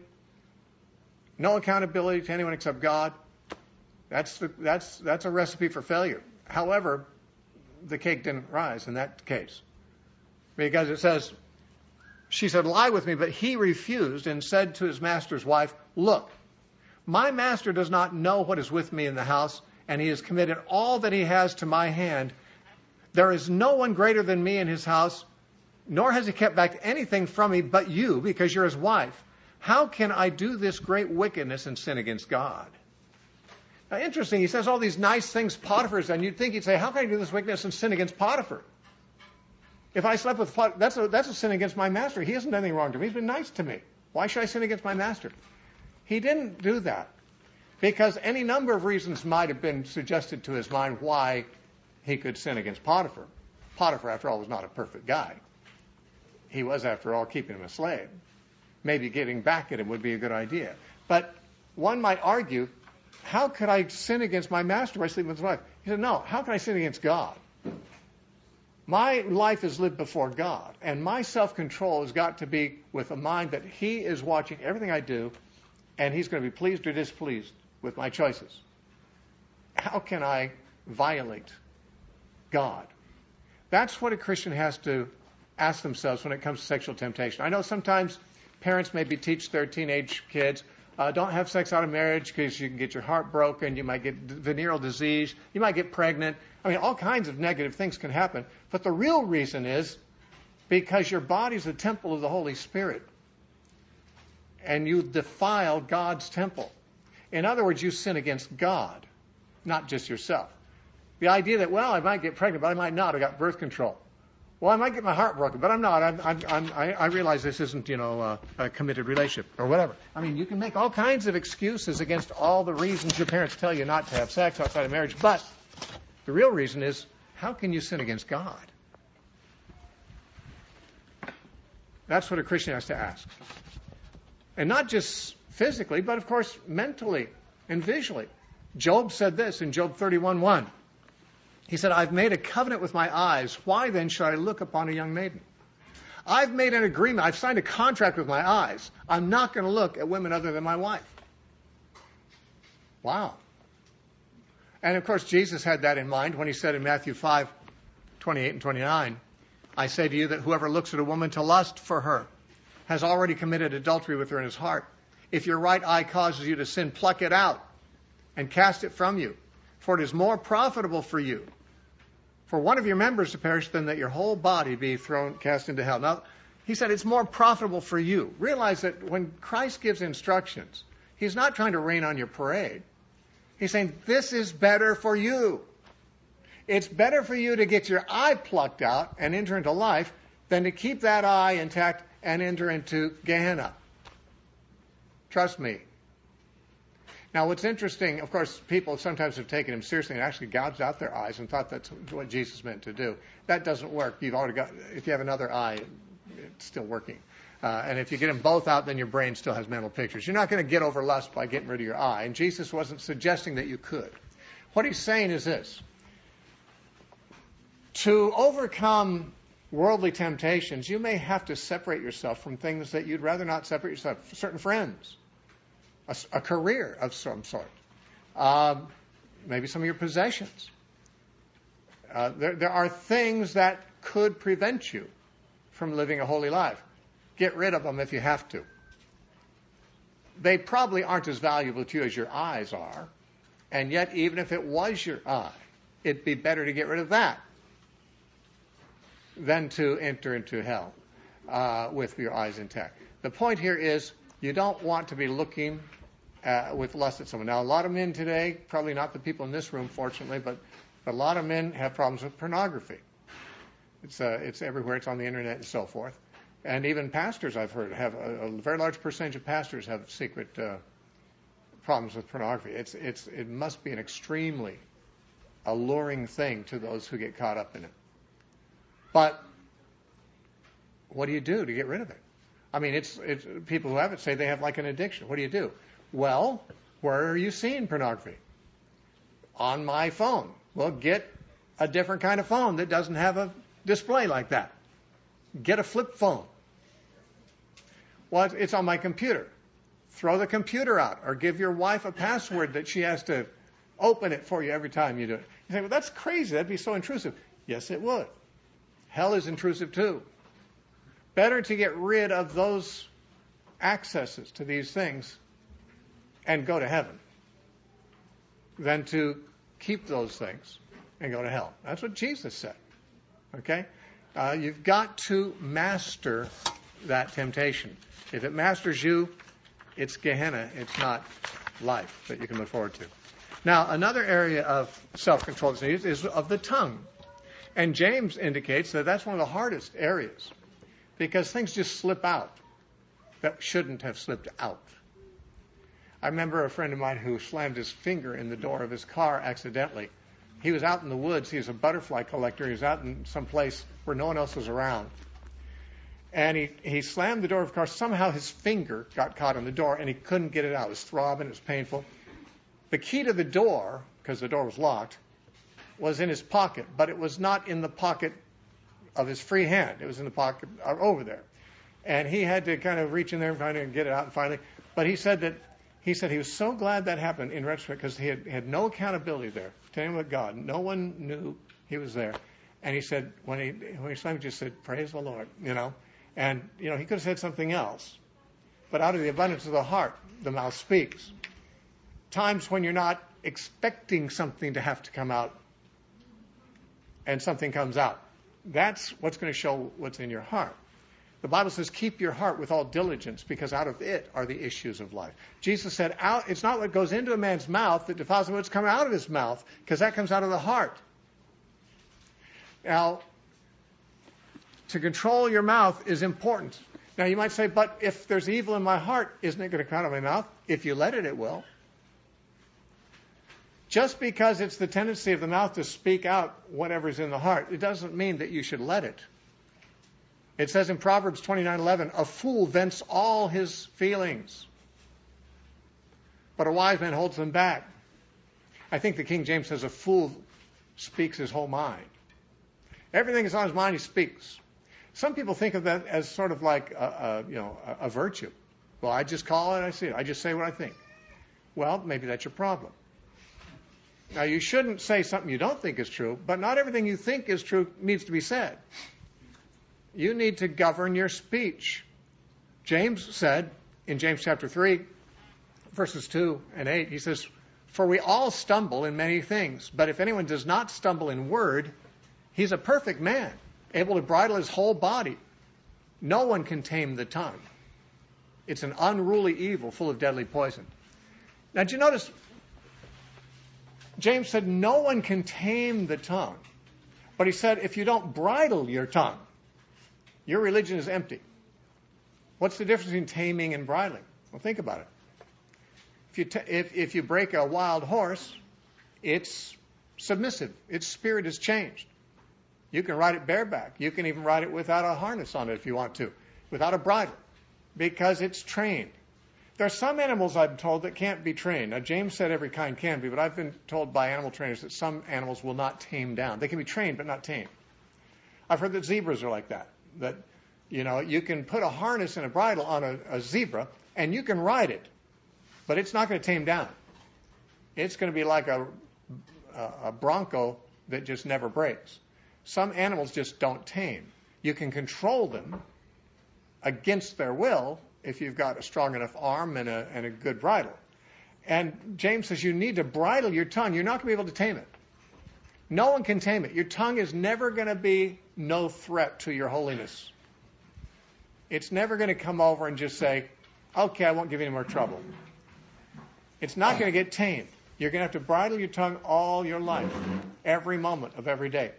No accountability to anyone except God. That's the, that's that's a recipe for failure. However, the cake didn't rise in that case. Because it says, she said, lie with me, but he refused and said to his master's wife, look, my master does not know what is with me in the house, and he has committed all that he has to my hand. There is no one greater than me in his house, nor has he kept back anything from me but you, because you're his wife. How can I do this great wickedness and sin against God? Now, interesting, he says all these nice things Potiphar's done. You'd think he'd say, how can I do this wickedness and sin against Potiphar? If I slept with Potiphar, that's a, that's a sin against my master. He hasn't done anything wrong to me. He's been nice to me. Why should I sin against my master? He didn't do that because any number of reasons might have been suggested to his mind why he could sin against Potiphar. Potiphar, after all, was not a perfect guy. He was, after all, keeping him a slave. Maybe getting back at him would be a good idea. But one might argue, how could I sin against my master by sleeping with his wife? He said, no, how can I sin against God? My life is lived before God, and my self-control has got to be with a mind that he is watching everything I do, and he's going to be pleased or displeased with my choices. How can I violate God? That's what a Christian has to ask themselves when it comes to sexual temptation. I know sometimes parents maybe teach their teenage kids, uh, don't have sex out of marriage because you can get your heart broken, you might get venereal disease, you might get pregnant. I mean, all kinds of negative things can happen. But the real reason is because your body is a temple of the Holy Spirit. And you defile God's temple. In other words, you sin against God, not just yourself. The idea that, well, I might get pregnant, but I might not. I got birth control. Well, I might get my heart broken, but I'm not. I'm, I'm, I'm, I I realize this isn't, you know, uh, a committed relationship or whatever. I mean, you can make all kinds of excuses against all the reasons your parents tell you not to have sex outside of marriage, but the real reason is, how can you sin against God? That's what a Christian has to ask. And not just physically, but of course mentally and visually. Job said this in Job thirty-one one. He said, I've made a covenant with my eyes. Why then should I look upon a young maiden? I've made an agreement. I've signed a contract with my eyes. I'm not going to look at women other than my wife. Wow. And of course, Jesus had that in mind when he said in Matthew five twenty-eight and twenty-nine, I say to you that whoever looks at a woman to lust for her has already committed adultery with her in his heart. If your right eye causes you to sin, pluck it out and cast it from you. For it is more profitable for you for one of your members to perish than that your whole body be thrown, cast into hell. Now, he said it's more profitable for you. Realize that when Christ gives instructions, he's not trying to rain on your parade. He's saying this is better for you. It's better for you to get your eye plucked out and enter into life than to keep that eye intact and enter into Gehenna. Trust me. Now, what's interesting, of course, people sometimes have taken him seriously and actually gouged out their eyes and thought that's what Jesus meant to do. That doesn't work. You've already got, if you have another eye, it's still working. Uh, and if you get them both out, then your brain still has mental pictures. You're not going to get over lust by getting rid of your eye. And Jesus wasn't suggesting that you could. What he's saying is this. To overcome worldly temptations, you may have to separate yourself from things that you'd rather not separate yourself from. Certain friends. A, a career of some sort, um, maybe some of your possessions. Uh, there, there are things that could prevent you from living a holy life. Get rid of them if you have to. They probably aren't as valuable to you as your eyes are, and yet even if it was your eye, it'd be better to get rid of that than to enter into hell uh, with your eyes intact. The point here is, you don't want to be looking uh, with lust at someone. Now, a lot of men today, probably not the people in this room, fortunately, but, but a lot of men have problems with pornography. It's uh, it's everywhere. It's on the internet and so forth. And even pastors, I've heard, have a, a very large percentage of pastors have secret uh, problems with pornography. It's it's it must be an extremely alluring thing to those who get caught up in it. But what do you do to get rid of it? I mean, it's, it's people who have it say they have like an addiction. What do you do? Well, where are you seeing pornography? On my phone. Well, get a different kind of phone that doesn't have a display like that. Get a flip phone. Well, it's on my computer. Throw the computer out or give your wife a password that she has to open it for you every time you do it. You say, well, that's crazy. That'd be so intrusive. Yes, it would. Hell is intrusive too. Better to get rid of those accesses to these things and go to heaven than to keep those things and go to hell. That's what Jesus said. Okay? Uh, you've got to master that temptation. If it masters you, it's Gehenna. It's not life that you can look forward to. Now, another area of self-control that's needed is of the tongue. And James indicates that that's one of the hardest areas, because things just slip out that shouldn't have slipped out. I remember a friend of mine who slammed his finger in the door of his car accidentally. He was out in the woods. He was a butterfly collector. He was out in some place where no one else was around. And he, he slammed the door of the car. Somehow his finger got caught in the door, and he couldn't get it out. It was throbbing. It was painful. The key to the door, because the door was locked, was in his pocket, but it was not in the pocket of his free hand. It was in the pocket over there. And he had to kind of reach in there and finally get it out and finally. But he said that he said he was so glad that happened in retrospect, because he had, had no accountability there. To him with God. No one knew he was there. And he said, when he when he slammed, he just said, praise the Lord, you know. And, you know, he could have said something else. But out of the abundance of the heart, the mouth speaks. Times when you're not expecting something to have to come out, and something comes out. That's what's going to show what's in your heart. The Bible says, keep your heart with all diligence, because out of it are the issues of life. Jesus said, out, it's not what goes into a man's mouth that defiles him, what's coming out of his mouth, because that comes out of the heart. Now, to control your mouth is important. Now you might say, but if there's evil in my heart, isn't it going to come out of my mouth? If you let it, it will. Just because it's the tendency of the mouth to speak out whatever's in the heart, it doesn't mean that you should let it. It says in Proverbs twenty-nine eleven, a fool vents all his feelings, but a wise man holds them back. I think the King James says a fool speaks his whole mind. Everything is on his mind, he speaks. Some people think of that as sort of like a, a you know a, a virtue. Well, I just call it, I see it. I just say what I think. Well, maybe that's your problem. Now, you shouldn't say something you don't think is true, but not everything you think is true needs to be said. You need to govern your speech. James said in James chapter three, verses two and eight, he says, for we all stumble in many things, but if anyone does not stumble in word, he's a perfect man, able to bridle his whole body. No one can tame the tongue. It's an unruly evil full of deadly poison. Now, did you notice James said no one can tame the tongue, but he said if you don't bridle your tongue, your religion is empty. What's the difference between taming and bridling? Well, think about it. If you, t- if, if you break a wild horse, it's submissive. Its spirit is changed. You can ride it bareback. You can even ride it without a harness on it if you want to, without a bridle, because it's trained. There are some animals, I'm told, that can't be trained. Now, James said every kind can be, but I've been told by animal trainers that some animals will not tame down. They can be trained, but not tamed. I've heard that zebras are like that. That, you know, you can put a harness and a bridle on a, a zebra, and you can ride it, but it's not going to tame down. It's going to be like a, a, a bronco that just never breaks. Some animals just don't tame. You can control them against their will if you've got a strong enough arm and a, and a good bridle. And James says you need to bridle your tongue. You're not going to be able to tame it. No one can tame it. Your tongue is never going to be no threat to your holiness. It's never going to come over and just say, okay, I won't give you any more trouble. It's not going to get tamed. You're going to have to bridle your tongue all your life, every moment of every day.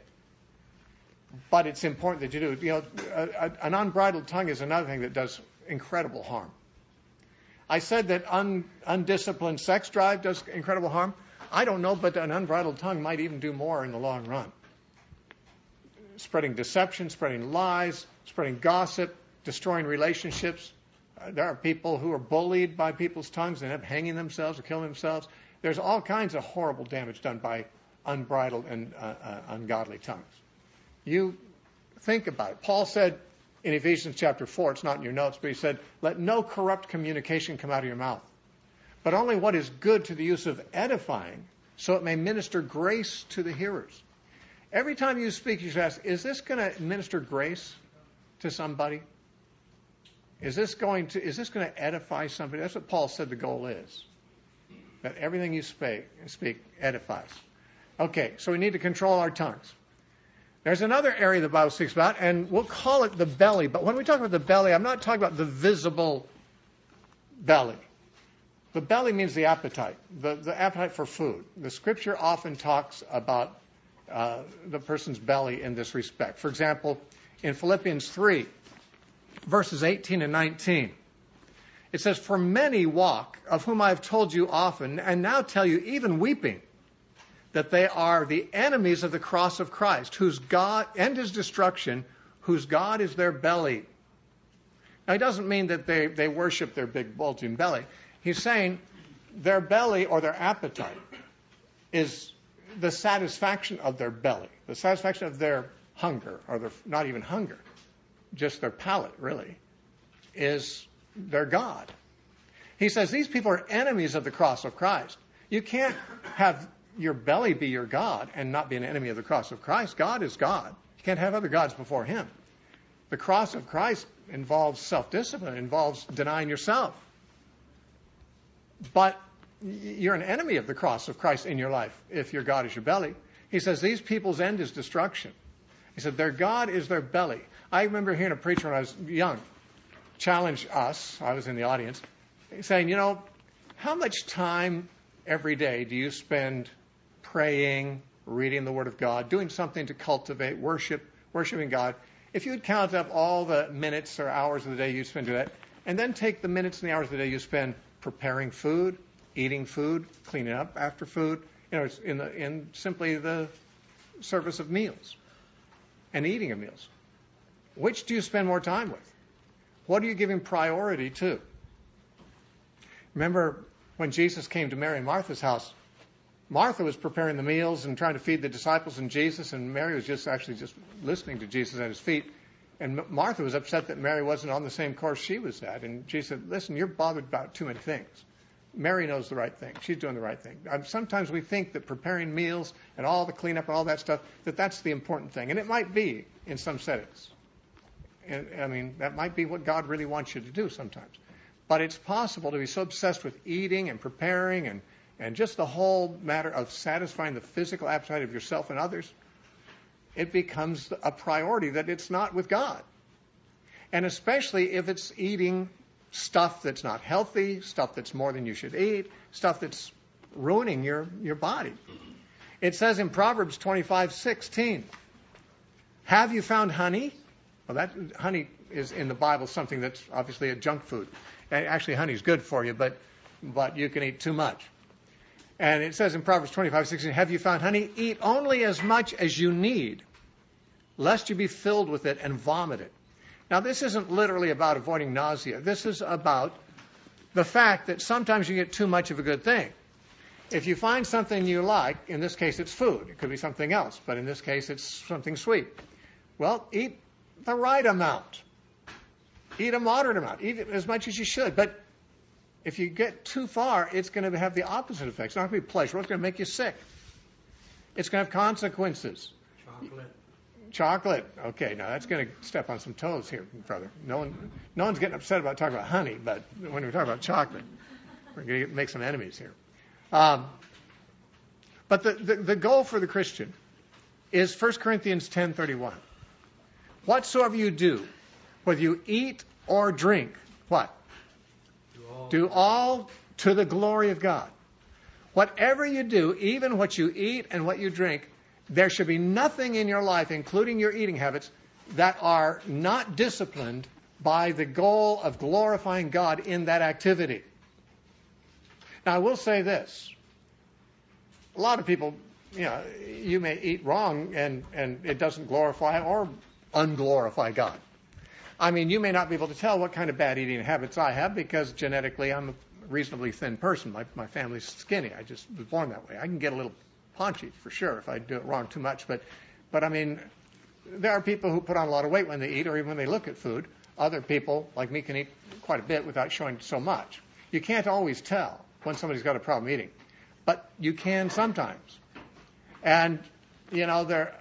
But it's important that you do. You know, a, a, an unbridled tongue is another thing that does incredible harm. I said that un, undisciplined sex drive does incredible harm. I don't know, but an unbridled tongue might even do more in the long run. Spreading deception, spreading lies, spreading gossip, destroying relationships. Uh, there are people who are bullied by people's tongues and end up hanging themselves or killing themselves. There's all kinds of horrible damage done by unbridled and uh, uh, ungodly tongues. You think about it. Paul said in Ephesians chapter four, it's not in your notes, but he said, let no corrupt communication come out of your mouth, but only what is good to the use of edifying, so it may minister grace to the hearers. Every time you speak, you should ask, is this going to minister grace to somebody? Is this going to is this going to edify somebody? That's what Paul said the goal is. That everything you speak, speak edifies. Okay, so we need to control our tongues. There's another area the Bible speaks about, and we'll call it the belly. But when we talk about the belly, I'm not talking about the visible belly. The belly means the appetite, the, the appetite for food. The Scripture often talks about uh, the person's belly in this respect. For example, in Philippians three, verses eighteen and nineteen, it says, for many walk, of whom I have told you often, and now tell you, even weeping, that they are the enemies of the cross of Christ, whose God, and his destruction, whose God is their belly. Now, it doesn't mean that they, they worship their big bulging belly. He's saying their belly or their appetite is the satisfaction of their belly, the satisfaction of their hunger, or their, not even hunger, just their palate, really, is their God. He says these people are enemies of the cross of Christ. You can't have your belly be your God and not be an enemy of the cross of Christ. God is God. You can't have other gods before him. The cross of Christ involves self-discipline, involves denying yourself. But you're an enemy of the cross of Christ in your life if your God is your belly. He says these people's end is destruction. He said their God is their belly. I remember hearing a preacher when I was young challenge us, I was in the audience, saying, you know, how much time every day do you spend praying, reading the Word of God, doing something to cultivate worship, worshiping God if you would count up all the minutes or hours of the day you spend doing that, and then take the minutes and the hours of the day you spend preparing food, eating food, cleaning up after food, you know, it's in the in simply the service of meals and eating of meals. Which do you spend more time with? What are you giving priority to? Remember when Jesus came to Mary and Martha's house, Martha was preparing the meals and trying to feed the disciples and Jesus, and Mary was just actually just listening to Jesus at his feet. And Martha was upset that Mary wasn't on the same course she was at. And Jesus said, listen, you're bothered about too many things. Mary knows the right thing. She's doing the right thing. Sometimes we think that preparing meals and all the cleanup and all that stuff, that that's the important thing. And it might be in some settings. And, I mean, that might be what God really wants you to do sometimes. But it's possible to be so obsessed with eating and preparing and, and just the whole matter of satisfying the physical appetite of yourself and others, it becomes a priority that it's not with God. And especially if it's eating stuff that's not healthy, stuff that's more than you should eat, stuff that's ruining your, your body. It says in Proverbs twenty-five sixteen, have you found honey? Well, that honey is in the Bible something that's obviously a junk food. Actually, honey is good for you, but but you can eat too much. And it says in Proverbs twenty-five sixteen, have you found honey? Eat only as much as you need, lest you be filled with it and vomit it. Now, this isn't literally about avoiding nausea. This is about the fact that sometimes you get too much of a good thing. If you find something you like, in this case it's food. It could be something else, but in this case it's something sweet. Well, eat the right amount. Eat a moderate amount. Eat as much as you should. But if you get too far, it's going to have the opposite effect. It's not going to be pleasurable. It's going to make you sick. It's going to have consequences. Chocolate. Chocolate. Okay, now that's going to step on some toes here, brother. No one, no one's getting upset about talking about honey, but when we're talking about chocolate, we're going to make some enemies here. Um, but the, the, the goal for the Christian is First Corinthians ten thirty-one. Whatsoever you do, whether you eat or drink, what? Do all, Do all to the glory of God. Whatever you do, even what you eat and what you drink, there should be nothing in your life, including your eating habits, that are not disciplined by the goal of glorifying God in that activity. Now, I will say this. A lot of people, you know, you may eat wrong and, and it doesn't glorify or unglorify God. I mean, you may not be able to tell what kind of bad eating habits I have because genetically I'm a reasonably thin person. My, my family's skinny. I just was born that way. I can get a little paunchy for sure if I do it wrong too much. But, but I mean, there are people who put on a lot of weight when they eat or even when they look at food. Other people, like me, can eat quite a bit without showing so much. You can't always tell when somebody's got a problem eating, but you can sometimes. And, you know, there.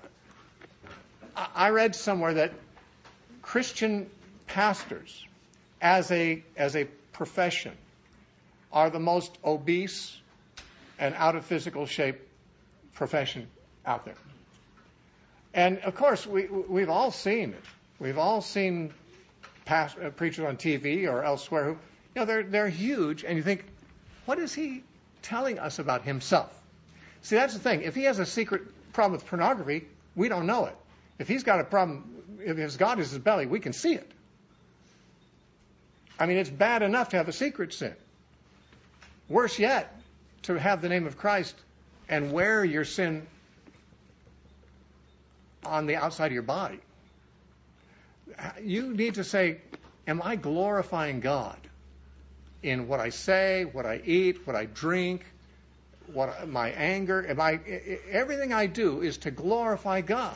I read somewhere that Christian pastors, as a as a profession, are the most obese and out of physical shape profession out there. And of course, we we've all seen it. We've all seen past, uh, preachers on T V or elsewhere who, you know, they're they're huge, and you think, what is he telling us about himself? See, that's the thing. If he has a secret problem with pornography, we don't know it. If he's got a problem, if his God is his belly, we can see it. I mean, it's bad enough to have a secret sin. Worse yet, to have the name of Christ and wear your sin on the outside of your body. You need to say, am I glorifying God in what I say, what I eat, what I drink, what my anger? Am I, everything I do is to glorify God.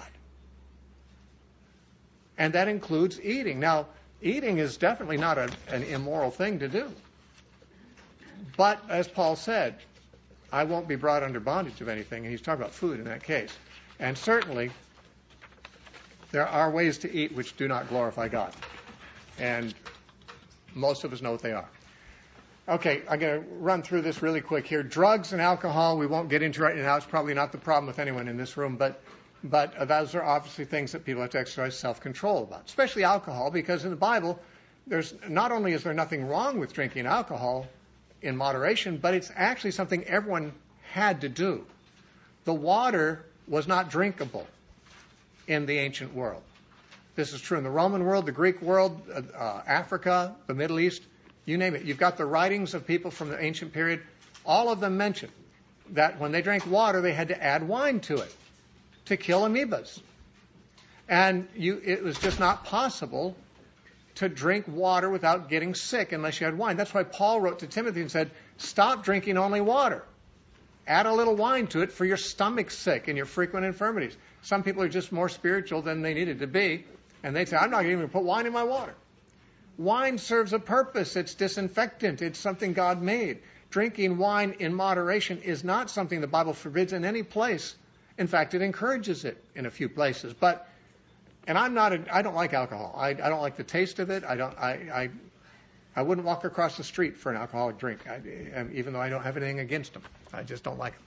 And that includes eating. Now, eating is definitely not a, an immoral thing to do. But, as Paul said, I won't be brought under bondage of anything. And he's talking about food in that case. And certainly, there are ways to eat which do not glorify God. And most of us know what they are. Okay, I'm going to run through this really quick here. Drugs and alcohol, we won't get into right now. It's probably not the problem with anyone in this room, but But those are obviously things that people have to exercise self-control about, especially alcohol, because in the Bible, there's not only is there nothing wrong with drinking alcohol in moderation, but it's actually something everyone had to do. The water was not drinkable in the ancient world. This is true in the Roman world, the Greek world, uh, uh, Africa, the Middle East, you name it. You've got the writings of people from the ancient period. All of them mention that when they drank water, they had to add wine to it to kill amoebas. And you, it was just not possible to drink water without getting sick unless you had wine. That's why Paul wrote to Timothy and said, stop drinking only water. Add a little wine to it for your stomach's sake and your frequent infirmities. Some people are just more spiritual than they needed to be, and they say, I'm not going to even put wine in my water. Wine serves a purpose. It's disinfectant. It's something God made. Drinking wine in moderation is not something the Bible forbids in any place. In fact, it encourages it in a few places. But, and I'm not, a, I don't like alcohol. I, I don't like the taste of it. I don't, I, I, I wouldn't walk across the street for an alcoholic drink, I, even though I don't have anything against them. I just don't like them.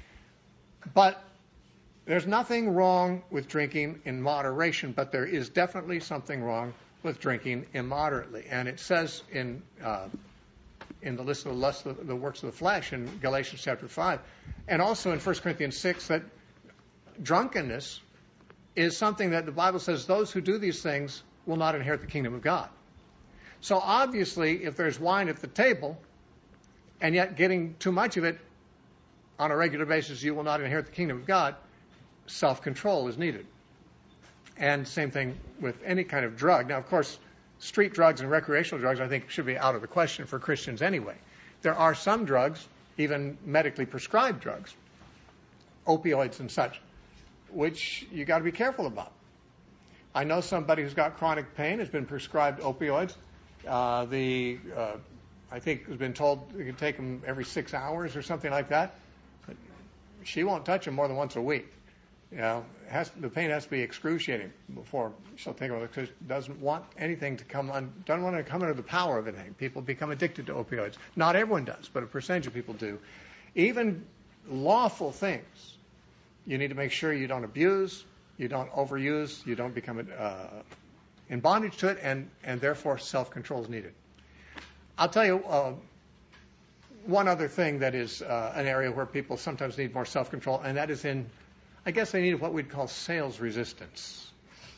But there's nothing wrong with drinking in moderation, but there is definitely something wrong with drinking immoderately. And it says in uh, in the list of the, lust of the works of the flesh in Galatians chapter five, and also in First Corinthians six, that drunkenness is something that the Bible says those who do these things will not inherit the kingdom of God. So obviously, if there's wine at the table, and yet getting too much of it on a regular basis, you will not inherit the kingdom of God. Self-control is needed. And same thing with any kind of drug. Now, of course, street drugs and recreational drugs, I think, should be out of the question for Christians anyway. There are some drugs, even medically prescribed drugs, opioids and such, which you got to be careful about. I know somebody who's got chronic pain has been prescribed opioids. Uh, the uh, I think has been told you can take them every six hours or something like that. But she won't touch them more than once a week. You know, it has, the pain has to be excruciating before she'll take them, because she doesn't want anything to come on, doesn't want to come under the power of anything. People become addicted to opioids. Not everyone does, but a percentage of people do. Even lawful things, you need to make sure you don't abuse, you don't overuse, you don't become uh, in bondage to it, and, and therefore self-control is needed. I'll tell you uh, one other thing that is uh, an area where people sometimes need more self-control, and that is in, I guess they need what we'd call sales resistance.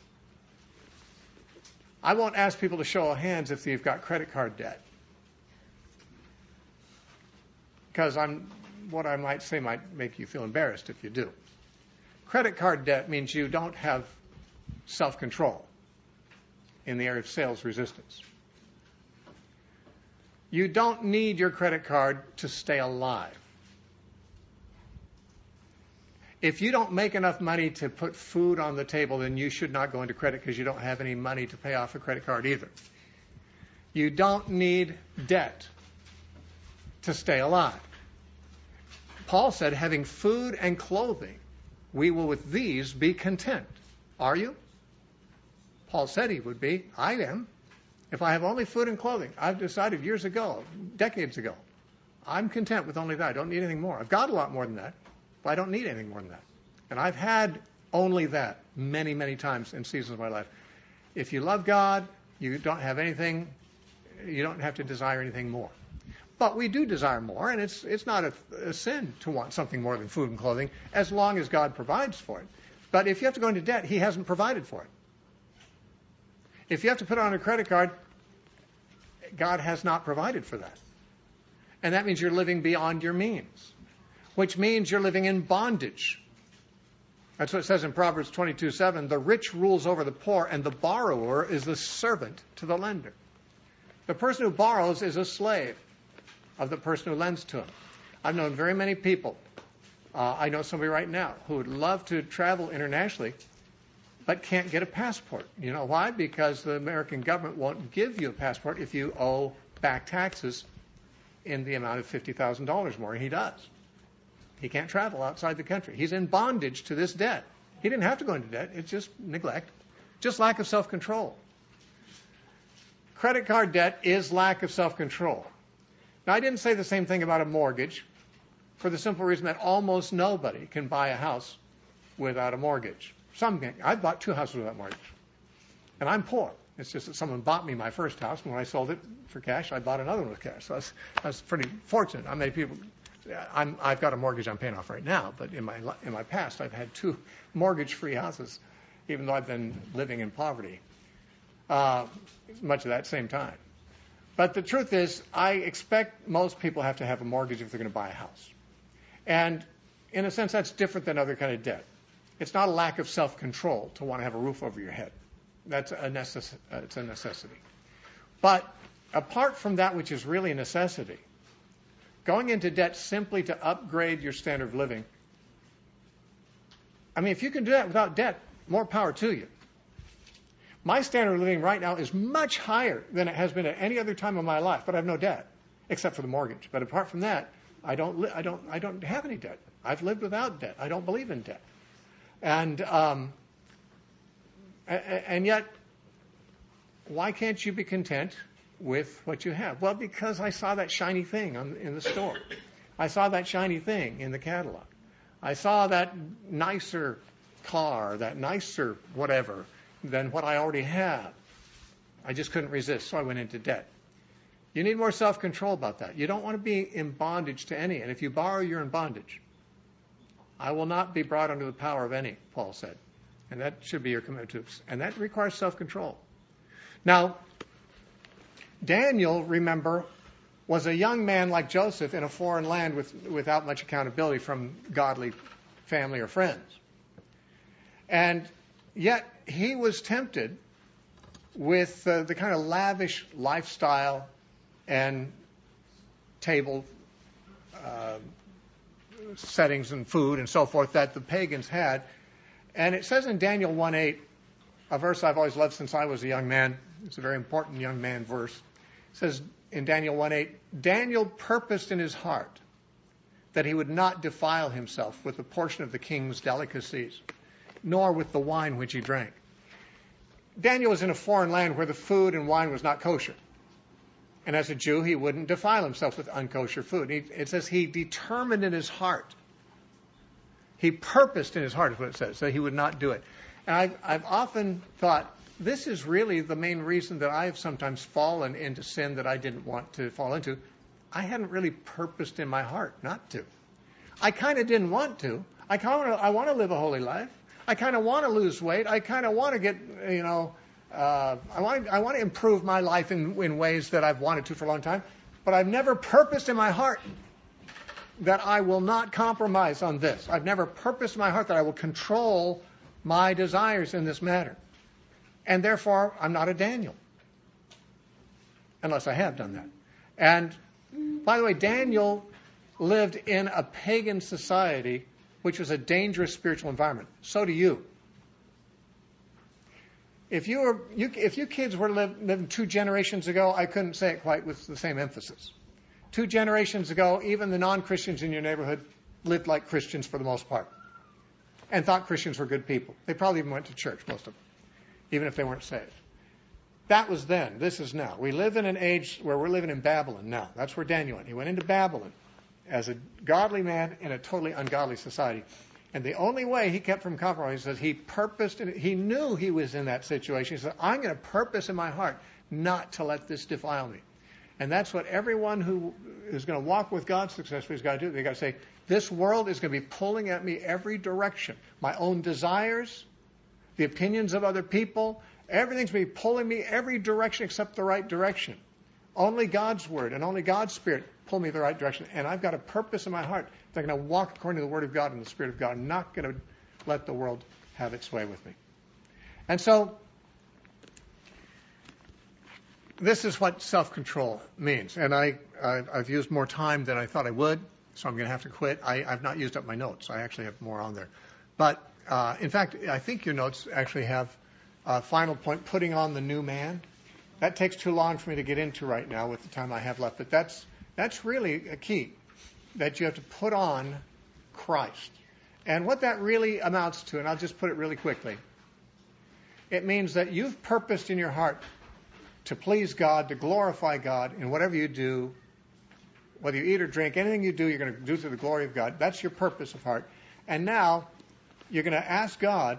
I won't ask people to show of hands if they've got credit card debt, because I'm, what I might say might make you feel embarrassed if you do. Credit card debt means you don't have self-control in the area of sales resistance. You don't need your credit card to stay alive. If you don't make enough money to put food on the table, then you should not go into credit, because you don't have any money to pay off a credit card either. You don't need debt to stay alive. Paul said, having food and clothing, we will with these be content. Are you? Paul said he would be. I am. If I have only food and clothing, I've decided years ago, decades ago, I'm content with only that. I don't need anything more. I've got a lot more than that, but I don't need anything more than that. And I've had only that many, many times in seasons of my life. If you love God, you don't have anything, you don't have to desire anything more. But we do desire more, and it's it's not a, a sin to want something more than food and clothing, as long as God provides for it. But if you have to go into debt, He hasn't provided for it. If you have to put it on a credit card, God has not provided for that. And that means you're living beyond your means, which means you're living in bondage. That's what it says in Proverbs twenty-two seven. The rich rules over the poor, and the borrower is the servant to the lender. The person who borrows is a slave of the person who lends to him. I've known very many people. Uh, I know somebody right now who would love to travel internationally, but can't get a passport. You know why? Because the American government won't give you a passport if you owe back taxes in the amount of fifty thousand dollars more, and he does. He can't travel outside the country. He's in bondage to this debt. He didn't have to go into debt. It's just neglect, just lack of self-control. Credit card debt is lack of self-control. Now, I didn't say the same thing about a mortgage, for the simple reason that almost nobody can buy a house without a mortgage. Some can. I bought two houses without mortgage. And I'm poor. It's just that someone bought me my first house, and when I sold it for cash, I bought another one with cash. So I was, I was pretty fortunate. I made people. I'm, I've got a mortgage I'm paying off right now, but in my in my past, I've had two mortgage-free houses, even though I've been living in poverty uh, much of that same time. But the truth is, I expect most people have to have a mortgage if they're going to buy a house. And in a sense, that's different than other kind of debt. It's not a lack of self-control to want to have a roof over your head. That's a necess- uh, it's a necessity. But apart from that which is really a necessity, going into debt simply to upgrade your standard of living, I mean, if you can do that without debt, more power to you. My standard of living right now is much higher than it has been at any other time in my life, but I have no debt, except for the mortgage. But apart from that, I don't, li- I don't, I don't have any debt. I've lived without debt. I don't believe in debt. And um, and yet, why can't you be content with what you have? Well, because I saw that shiny thing on, in the store. I saw that shiny thing in the catalog. I saw that nicer car, that nicer whatever than what I already have. I just couldn't resist, so I went into debt. You need more self-control about that. You don't want to be in bondage to any. And if you borrow, you're in bondage. I will not be brought under the power of any, Paul said. And that should be your commitment to. And that requires self-control. Now, Daniel, remember, was a young man like Joseph in a foreign land with, without much accountability from godly family or friends. And yet he was tempted with uh, the kind of lavish lifestyle and table uh, settings and food and so forth that the pagans had. And it says in Daniel one eight, a verse I've always loved since I was a young man. It's a very important young man verse. It says in Daniel one eight, Daniel purposed in his heart that he would not defile himself with a portion of the king's delicacies, nor with the wine which he drank. Daniel was in a foreign land where the food and wine was not kosher. And as a Jew, he wouldn't defile himself with unkosher food. He, it says he determined in his heart. He purposed in his heart, is what it says, that he would not do it. And I've, I've often thought, this is really the main reason that I've sometimes fallen into sin that I didn't want to fall into. I hadn't really purposed in my heart not to. I kind of didn't want to. I kind of I want to live a holy life. I kind of want to lose weight. I kind of want to get, you know, uh, I want I want to improve my life in, in ways that I've wanted to for a long time. But I've never purposed in my heart that I will not compromise on this. I've never purposed in my heart that I will control my desires in this matter. And therefore, I'm not a Daniel. Unless I have done that. And, by the way, Daniel lived in a pagan society, which was a dangerous spiritual environment. So do you. If you were, you, if you kids were live, living two generations ago, I couldn't say it quite with the same emphasis. Two generations ago, even the non-Christians in your neighborhood lived like Christians for the most part, and thought Christians were good people. They probably even went to church, most of them, even if they weren't saved. That was then. This is now. We live in an age where we're living in Babylon now. That's where Daniel went. He went into Babylon as a godly man in a totally ungodly society. And the only way he kept from compromise is he purposed, and he knew he was in that situation. He said, I'm going to purpose in my heart not to let this defile me. And that's what everyone who is going to walk with God successfully has got to do. They've got to say, this world is going to be pulling at me every direction. My own desires, the opinions of other people, everything's going to be pulling me every direction except the right direction. Only God's Word and only God's Spirit pull me the right direction. And I've got a purpose in my heart that I'm going to walk according to the Word of God and the Spirit of God. I'm not going to let the world have its way with me. And so, this is what self-control means. And I, I've, I've used more time than I thought I would, so I'm going to have to quit. I, I've not used up my notes. I actually have more on there. But, uh, in fact, I think your notes actually have a final point, putting on the new man. That takes too long for me to get into right now with the time I have left. But that's that's really a key, that you have to put on Christ. And what that really amounts to, and I'll just put it really quickly, it means that you've purposed in your heart to please God, to glorify God in whatever you do, whether you eat or drink, anything you do, you're going to do to the glory of God. That's your purpose of heart. And now you're going to ask God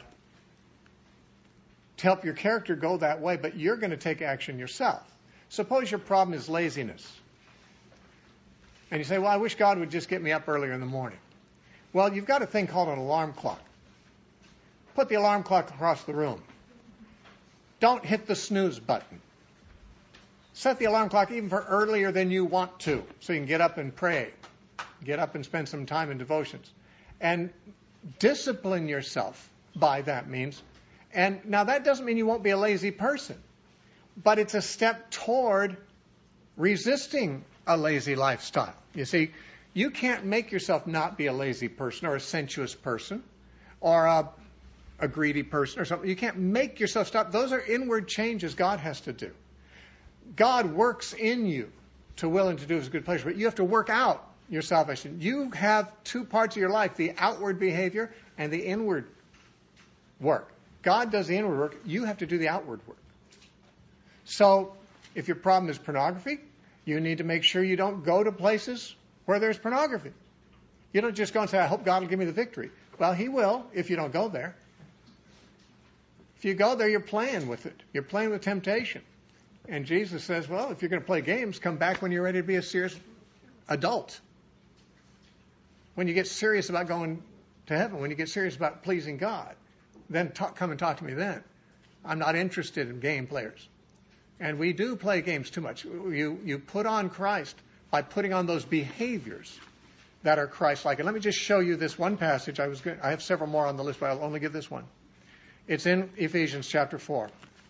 to help your character go that way, but you're going to take action yourself. Suppose your problem is laziness. And you say, well, I wish God would just get me up earlier in the morning. Well, you've got a thing called an alarm clock. Put the alarm clock across the room. Don't hit the snooze button. Set the alarm clock even for earlier than you want to, so you can get up and pray. Get up and spend some time in devotions. And discipline yourself by that means. And now that doesn't mean you won't be a lazy person, but it's a step toward resisting a lazy lifestyle. You see, you can't make yourself not be a lazy person or a sensuous person or a, a greedy person or something. You can't make yourself stop. Those are inward changes God has to do. God works in you to will and to do His good pleasure, but you have to work out your salvation. You have two parts of your life, the outward behavior and the inward work. God does the inward work. You have to do the outward work. So if your problem is pornography, you need to make sure you don't go to places where there's pornography. You don't just go and say, I hope God will give me the victory. Well, He will if you don't go there. If you go there, you're playing with it. You're playing with temptation. And Jesus says, well, if you're going to play games, come back when you're ready to be a serious adult. When you get serious about going to heaven, when you get serious about pleasing God, then talk, come and talk to me then. I'm not interested in game players. And we do play games too much. You you put on Christ by putting on those behaviors that are Christ-like. And let me just show you this one passage. I was going, I have several more on the list, but I'll only give this one. It's in Ephesians chapter four,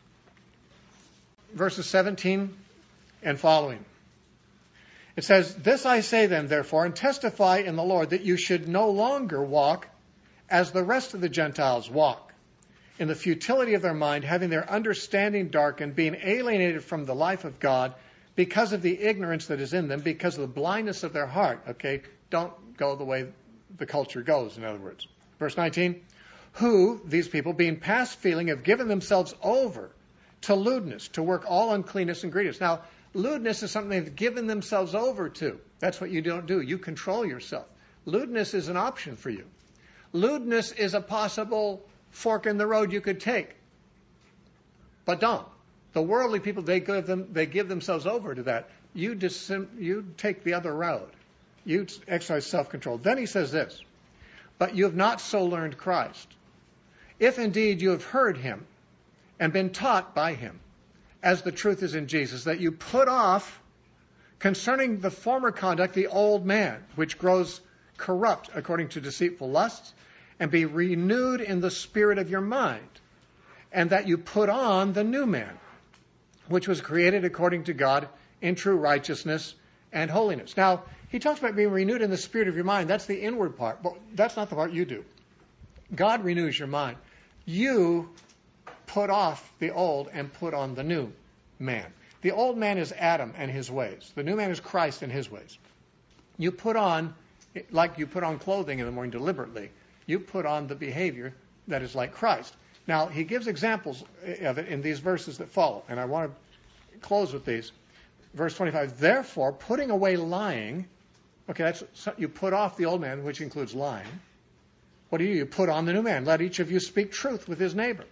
verses seventeen and following. It says, this I say then, therefore, and testify in the Lord, that you should no longer walk as the rest of the Gentiles walk, in the futility of their mind, having their understanding darkened, being alienated from the life of God because of the ignorance that is in them, because of the blindness of their heart. Okay, don't go the way the culture goes, in other words. Verse nineteen, who, these people, being past feeling, have given themselves over to lewdness, to work all uncleanness and greediness. Now, lewdness is something they've given themselves over to. That's what you don't do. You control yourself. Lewdness is an option for you. Lewdness is a possible fork in the road you could take. But don't. The worldly people, they give them, they give themselves over to that. You, dis- you take the other road. You exercise self-control. Then he says this, but you have not so learned Christ. If indeed you have heard Him and been taught by Him, as the truth is in Jesus, that you put off concerning the former conduct the old man, which grows corrupt according to deceitful lusts, and be renewed in the spirit of your mind, and that you put on the new man, which was created according to God in true righteousness and holiness. Now, he talks about being renewed in the spirit of your mind. That's the inward part, but that's not the part you do. God renews your mind. You put off the old and put on the new man. The old man is Adam and his ways. The new man is Christ and His ways. You put on, like you put on clothing in the morning deliberately, you put on the behavior that is like Christ. Now, he gives examples of it in these verses that follow, and I want to close with these. Verse twenty-five, therefore, putting away lying, okay, that's you put off the old man, which includes lying. What do you do? You put on the new man. Let each of you speak truth with his neighbor.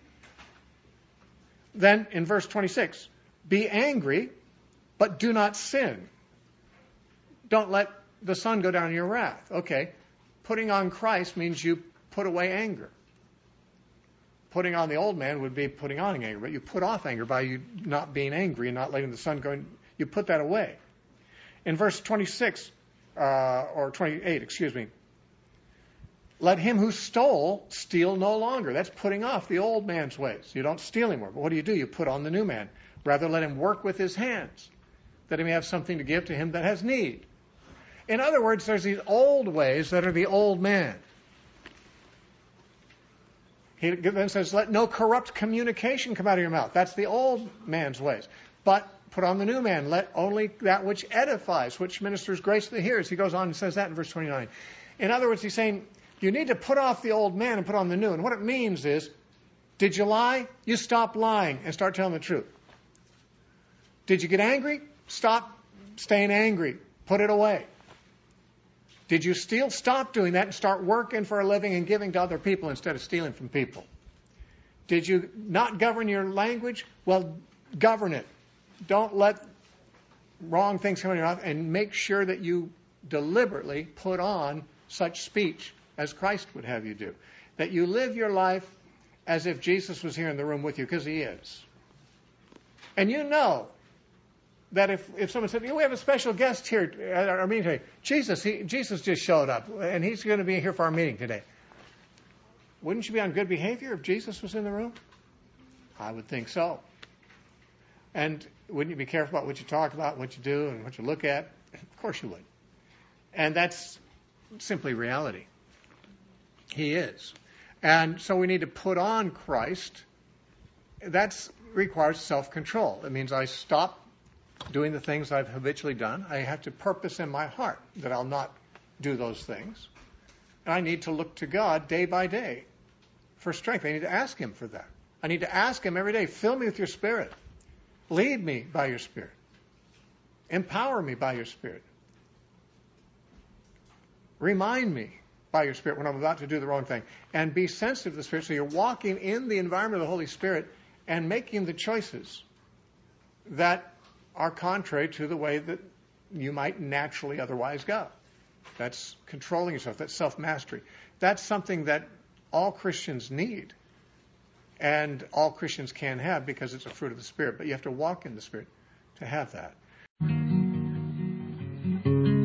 Then, in verse twenty-six, be angry, but do not sin. Don't let the sun go down in your wrath. Okay, putting on Christ means you put away anger. Putting on the old man would be putting on anger, but you put off anger by you not being angry and not letting the sun go in. You put that away. In verse twenty-six, uh, or twenty-eight, excuse me, let him who stole steal no longer. That's putting off the old man's ways. You don't steal anymore. But what do you do? You put on the new man. Rather, let him work with his hands, that he may have something to give to him that has need. In other words, there's these old ways that are the old man. He then says, let no corrupt communication come out of your mouth. That's the old man's ways. But put on the new man. Let only that which edifies, which ministers grace to the hearers. He goes on and says that in verse twenty-nine. In other words, he's saying, you need to put off the old man and put on the new. And what it means is, did you lie? You stop lying and start telling the truth. Did you get angry? Stop staying angry. Put it away. Did you steal? Stop doing that and start working for a living and giving to other people instead of stealing from people. Did you not govern your language? Well, govern it. Don't let wrong things come in your mouth, and make sure that you deliberately put on such speech as Christ would have you do. That you live your life as if Jesus was here in the room with you, because he is. And you know that if, if someone said, we have a special guest here at our meeting today, Jesus, he, Jesus just showed up, and he's going to be here for our meeting today. Wouldn't you be on good behavior if Jesus was in the room? I would think so. And wouldn't you be careful about what you talk about, what you do, and what you look at? Of course you would. And that's simply reality. He is. And so we need to put on Christ. That requires self-control. It means I stop doing the things I've habitually done. I have to purpose in my heart that I'll not do those things. And I need to look to God day by day for strength. I need to ask him for that. I need to ask him every day, fill me with your Spirit. Lead me by your Spirit. Empower me by your Spirit. Remind me by your Spirit when I'm about to do the wrong thing. And be sensitive to the Spirit so you're walking in the environment of the Holy Spirit and making the choices that are contrary to the way that you might naturally otherwise go. That's controlling yourself. That's self-mastery. That's something that all Christians need and all Christians can have because it's a fruit of the Spirit. But you have to walk in the Spirit to have that.